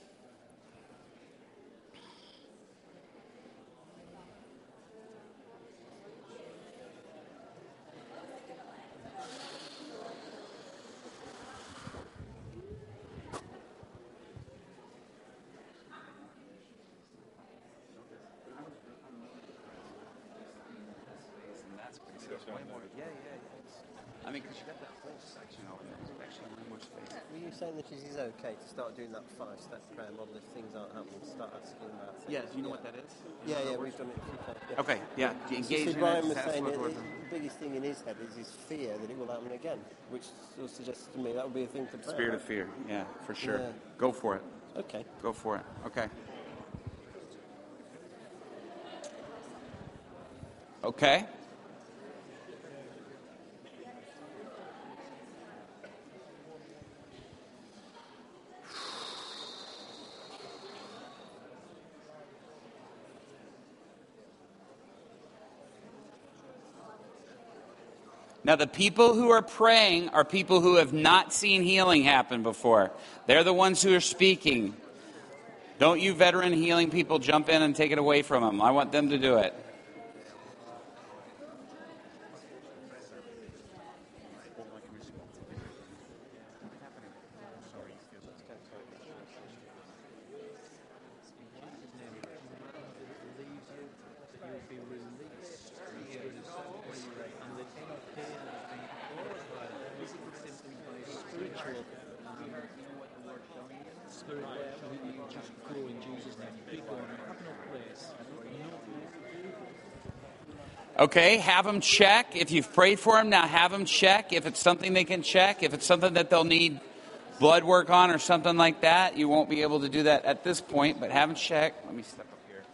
I mean, because you got that whole section over there. There's actually way more space. Were you saying that it is okay to start doing that five-step prayer model if things aren't happening? Start asking about things? Yeah, do you know yeah. what that is? Yeah, yeah, we've done it a few times. Yeah. Okay, yeah. Do you engage so, so in Brian it? was That's saying what it, we're- it, the biggest thing in his head is his fear that it will happen again, which sort of suggests to me that would be a thing to pray Spirit about. of fear, yeah, for sure. Yeah. Go for it. Okay. Go for it. Okay. Okay. Now, the people who are praying are people who have not seen healing happen before. They're the ones who are speaking. Don't you veteran healing people jump in and take it away from them. I want them to do it. Okay, have them check. If you've prayed for them, now have them check. If it's something they can check, if it's something that they'll need blood work on or something like that, you won't be able to do that at this point, but have them check. Let me step up here.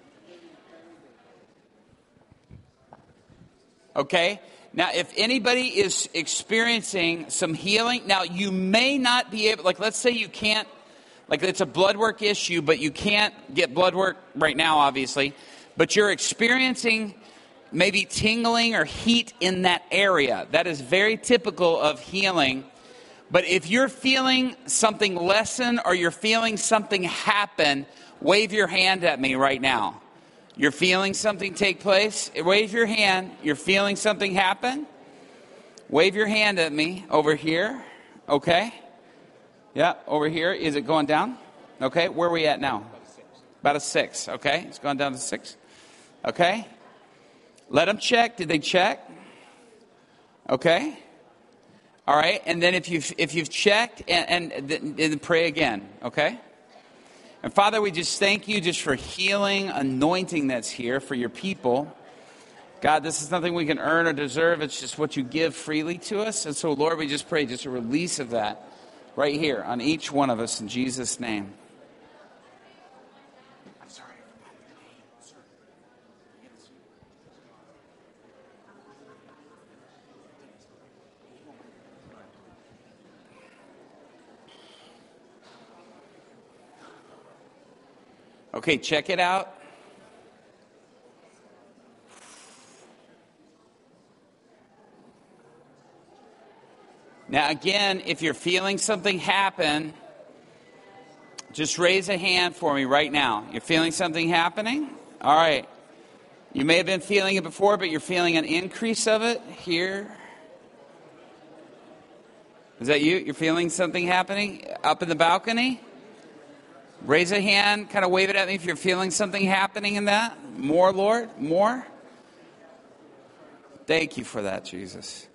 Okay, now if anybody is experiencing some healing, now you may not be able, like let's say you can't, like it's a blood work issue, but you can't get blood work right now, obviously, but you're experiencing maybe tingling or heat in that area. That is very typical of healing. But if you're feeling something lessen or you're feeling something happen, wave your hand at me right now. You're feeling something take place? Wave your hand. You're feeling something happen? Wave your hand at me over here. Okay. Yeah, over here. Is it going down? Okay. Where are we at now? About a six. Okay. It's going down to six. Okay. Let them check. Did they check? Okay. All right. And then if you've, if you've checked, and, and, and then pray again. Okay. And Father, we just thank you just for healing, anointing that's here for your people. God, this is nothing we can earn or deserve. It's just what you give freely to us. And so, Lord, we just pray just a release of that right here on each one of us in Jesus' name. I'm sorry. Okay, check it out. Now, again, if you're feeling something happen, just raise a hand for me right now. You're feeling something happening? All right. You may have been feeling it before, but you're feeling an increase of it here. Is that you? You're feeling something happening up in the balcony? Raise a hand, kind of wave it at me if you're feeling something happening in that. More, Lord, more. Thank you for that, Jesus.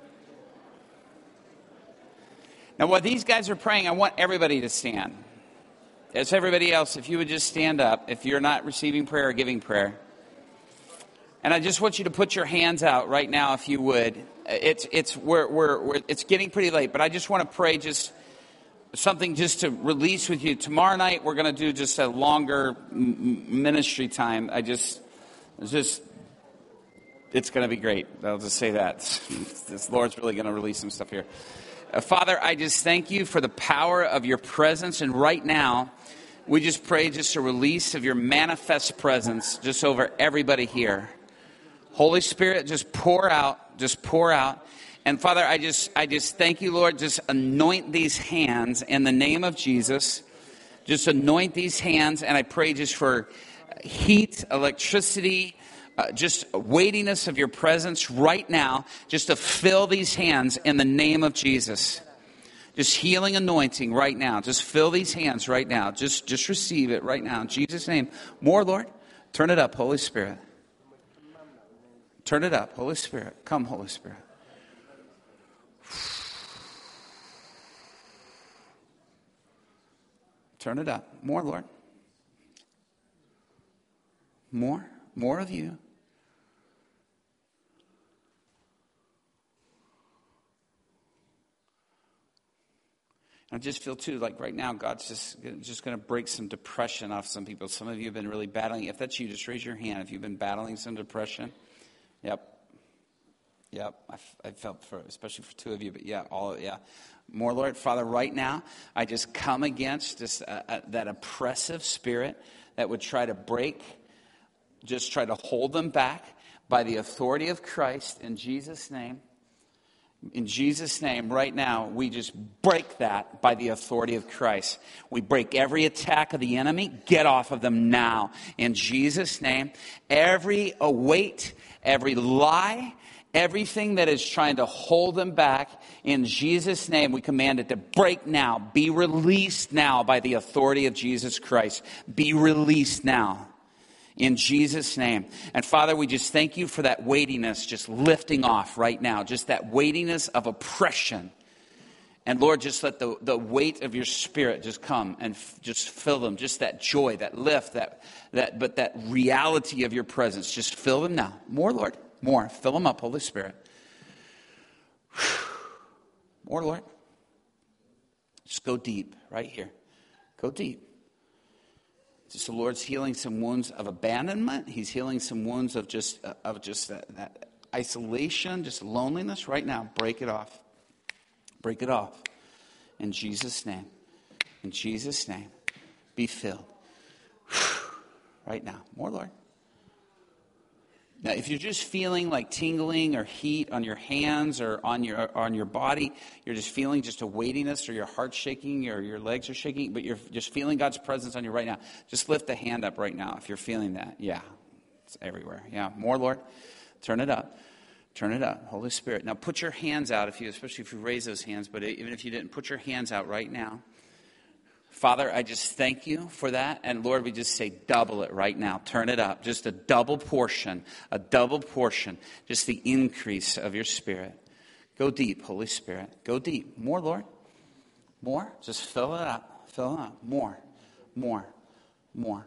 Now, while these guys are praying, I want everybody to stand. As everybody else, if you would just stand up, if you're not receiving prayer or giving prayer. And I just want you to put your hands out right now, if you would. It's it's we're, we're, we're it's getting pretty late, but I just want to pray just something just to release with you. Tomorrow night we're going to do just a longer m- ministry time. I just it's just it's going to be great. I'll just say that. This Lord's really going to release some stuff here. Uh, Father, I just thank you for the power of your presence, and right now we just pray just a release of your manifest presence just over everybody here. Holy Spirit, just pour out, just pour out. And Father, I just I just thank you, Lord, just anoint these hands in the name of Jesus. Just anoint these hands, and I pray just for heat, electricity, uh, just weightiness of your presence right now, just to fill these hands in the name of Jesus. Just healing anointing right now. Just fill these hands right now. Just, just receive it right now in Jesus' name. More, Lord. Turn it up, Holy Spirit. Turn it up, Holy Spirit. Come, Holy Spirit. Turn it up. More, Lord. More. More of you. I just feel too like right now God's just just going to break some depression off some people. Some of you have been really battling. If that's you, just raise your hand. If you've been battling some depression. Yep. Yep. I, I felt for, especially for two of you, but yeah, all, yeah. More, Lord, Father, right now, I just come against this, uh, uh, that oppressive spirit that would try to break, just try to hold them back by the authority of Christ in Jesus' name. In Jesus' name, right now, we just break that by the authority of Christ. We break every attack of the enemy. Get off of them now. In Jesus' name, every weight, every lie, everything that is trying to hold them back, in Jesus' name, we command it to break now. Be released now by the authority of Jesus Christ. Be released now. In Jesus' name. And Father, we just thank you for that weightiness just lifting off right now. Just that weightiness of oppression. And Lord, just let the, the weight of your Spirit just come and f- just fill them. Just that joy, that lift, that that but that reality of your presence. Just fill them now. More, Lord. More. Fill them up, Holy Spirit. More, Lord. Just go deep right here. Go deep. Just the Lord's healing some wounds of abandonment. He's healing some wounds of just uh, of just that, that isolation, just loneliness. Right now, break it off. Break it off. In Jesus' name. In Jesus' name. Be filled. Right now. More, Lord. Now, if you're just feeling like tingling or heat on your hands or on your or on your body, you're just feeling just a weightiness, or your heart shaking, or your legs are shaking, but you're just feeling God's presence on you right now, just lift the hand up right now if you're feeling that. Yeah, it's everywhere. Yeah, more, Lord. Turn it up. Turn it up. Holy Spirit. Now, put your hands out, if you, especially if you raise those hands, but even if you didn't, put your hands out right now. Father, I just thank you for that. And Lord, we just say double it right now. Turn it up. Just a double portion, a double portion. Just the increase of your Spirit. Go deep, Holy Spirit. Go deep. More, Lord. More. Just fill it up. Fill it up. More. More. More.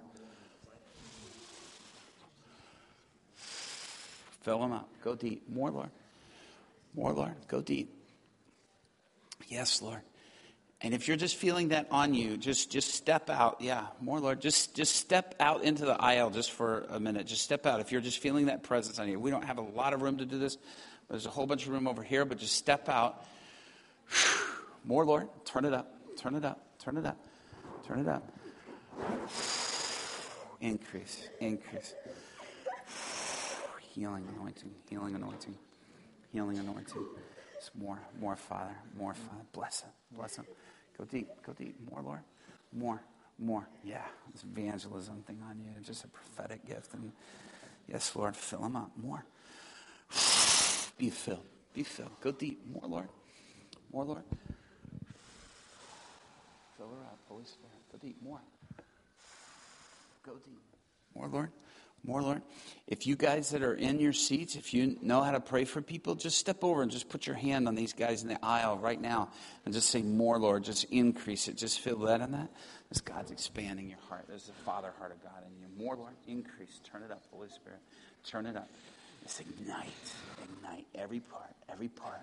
Fill them up. Go deep. More, Lord. More, Lord. Go deep. Yes, Lord. And if you're just feeling that on you, just just step out. Yeah, more, Lord. Just just step out into the aisle just for a minute. Just step out. If you're just feeling that presence on you. We don't have a lot of room to do this. There's a whole bunch of room over here, but just step out. More, Lord. Turn it up. Turn it up. Turn it up. Turn it up. Increase. Increase. Healing anointing. Healing anointing. Healing anointing. It's more. More, Father. More, Father. Bless him. Bless him. Go deep, go deep. More, Lord. More, more. Yeah, this evangelism thing on you. Just a prophetic gift. And Yes, Lord, fill them up more. Be filled. Be filled. Go deep. More, Lord. More, Lord. Fill her up, Holy Spirit. Go deep. More. Go deep. More, Lord. More, Lord. If you guys that are in your seats, if you know how to pray for people, just step over and just put your hand on these guys in the aisle right now and just say, more, Lord. Just increase it. Just feel that in that. As God's expanding your heart. There's the Father heart of God in you. More, Lord. Increase. Turn it up, Holy Spirit. Turn it up. Just ignite. Ignite every part. Every part.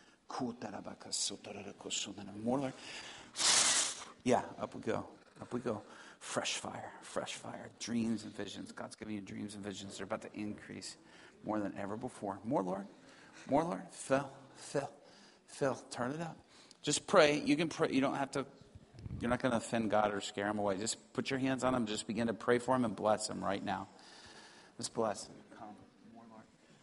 More, Lord. Yeah, up we go. Up we go. Fresh fire, fresh fire, dreams and visions. God's giving you dreams and visions. They're about to increase more than ever before. More, Lord. More, Lord. Fill, fill, fill. Turn it up. Just pray. You can pray. You don't have to, you're not going to offend God or scare him away. Just put your hands on him. Just begin to pray for him and bless him right now. Just bless him. Come. More, Lord.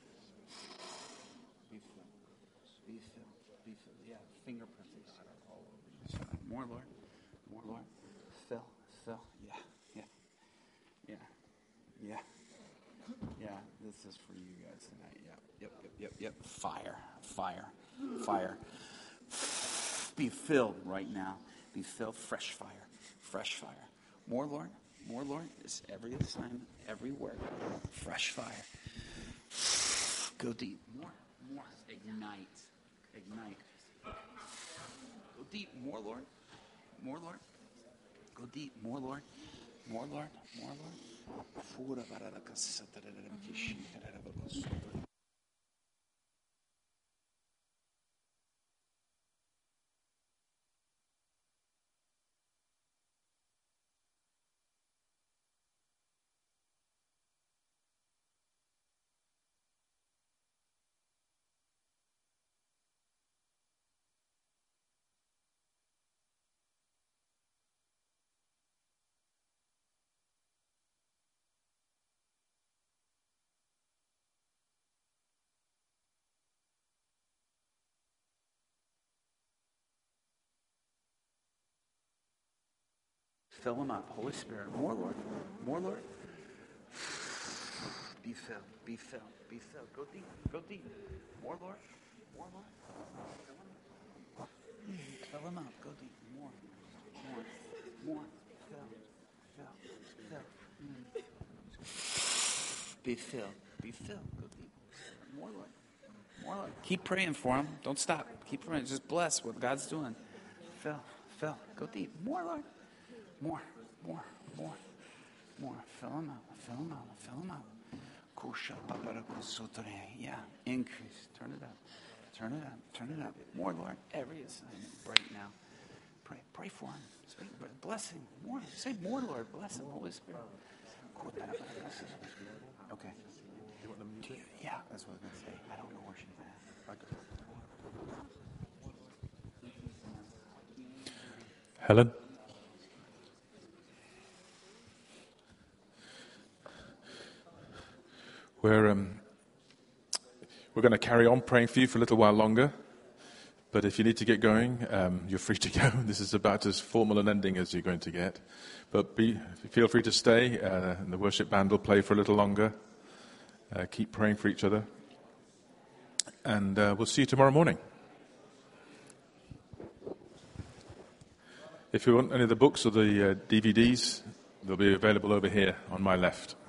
Be filled. Be filled. Be filled. Yeah, fingerprints all over you. More, Lord. More, Lord. Fill. Fill. Yeah. Yeah. Yeah. Yeah. Yeah. This is for you guys tonight. Yeah. Yep. Yep. Yep. Yep. Fire. Fire. Fire. Be filled right now. Be filled. Fresh fire. Fresh fire. More, Lord. More, Lord. It's every assignment, every word. Fresh fire. Go deep. More. More. Ignite. Ignite. Go deep. More, Lord. More, Lord. Go deep. More, Lord. More, Lord. More, Lord. Fill them up, Holy Spirit. More, Lord. More, Lord. Be filled. Be filled. Be filled. Go deep. Go deep. More, Lord. More, Lord. Fill them up. Go deep. More. More. More. Fill. Fill. Fill. Be filled. Be filled. Go deep. More, Lord. More, Lord. Keep praying for them. Don't stop. Keep praying. Just bless what God's doing. Fill. Fill. Go deep. More, Lord. More, more, more, more. Fill them up, fill them up, fill them up. Yeah, increase. Turn it up, turn it up, turn it up. More, Lord. Every assignment right now. Pray, pray for him. Speak blessing. More. Say more, Lord. Bless him, Holy Spirit. Okay. Yeah, that's what I was going to say. I don't know where she's at. Helen? We're, um, we're going to carry on praying for you for a little while longer. But if you need to get going, um, you're free to go. This is about as formal an ending as you're going to get. But be, feel free to stay, uh, and the worship band will play for a little longer. Uh, keep praying for each other. And uh, we'll see you tomorrow morning. If you want any of the books or the uh, D V Ds, they'll be available over here on my left.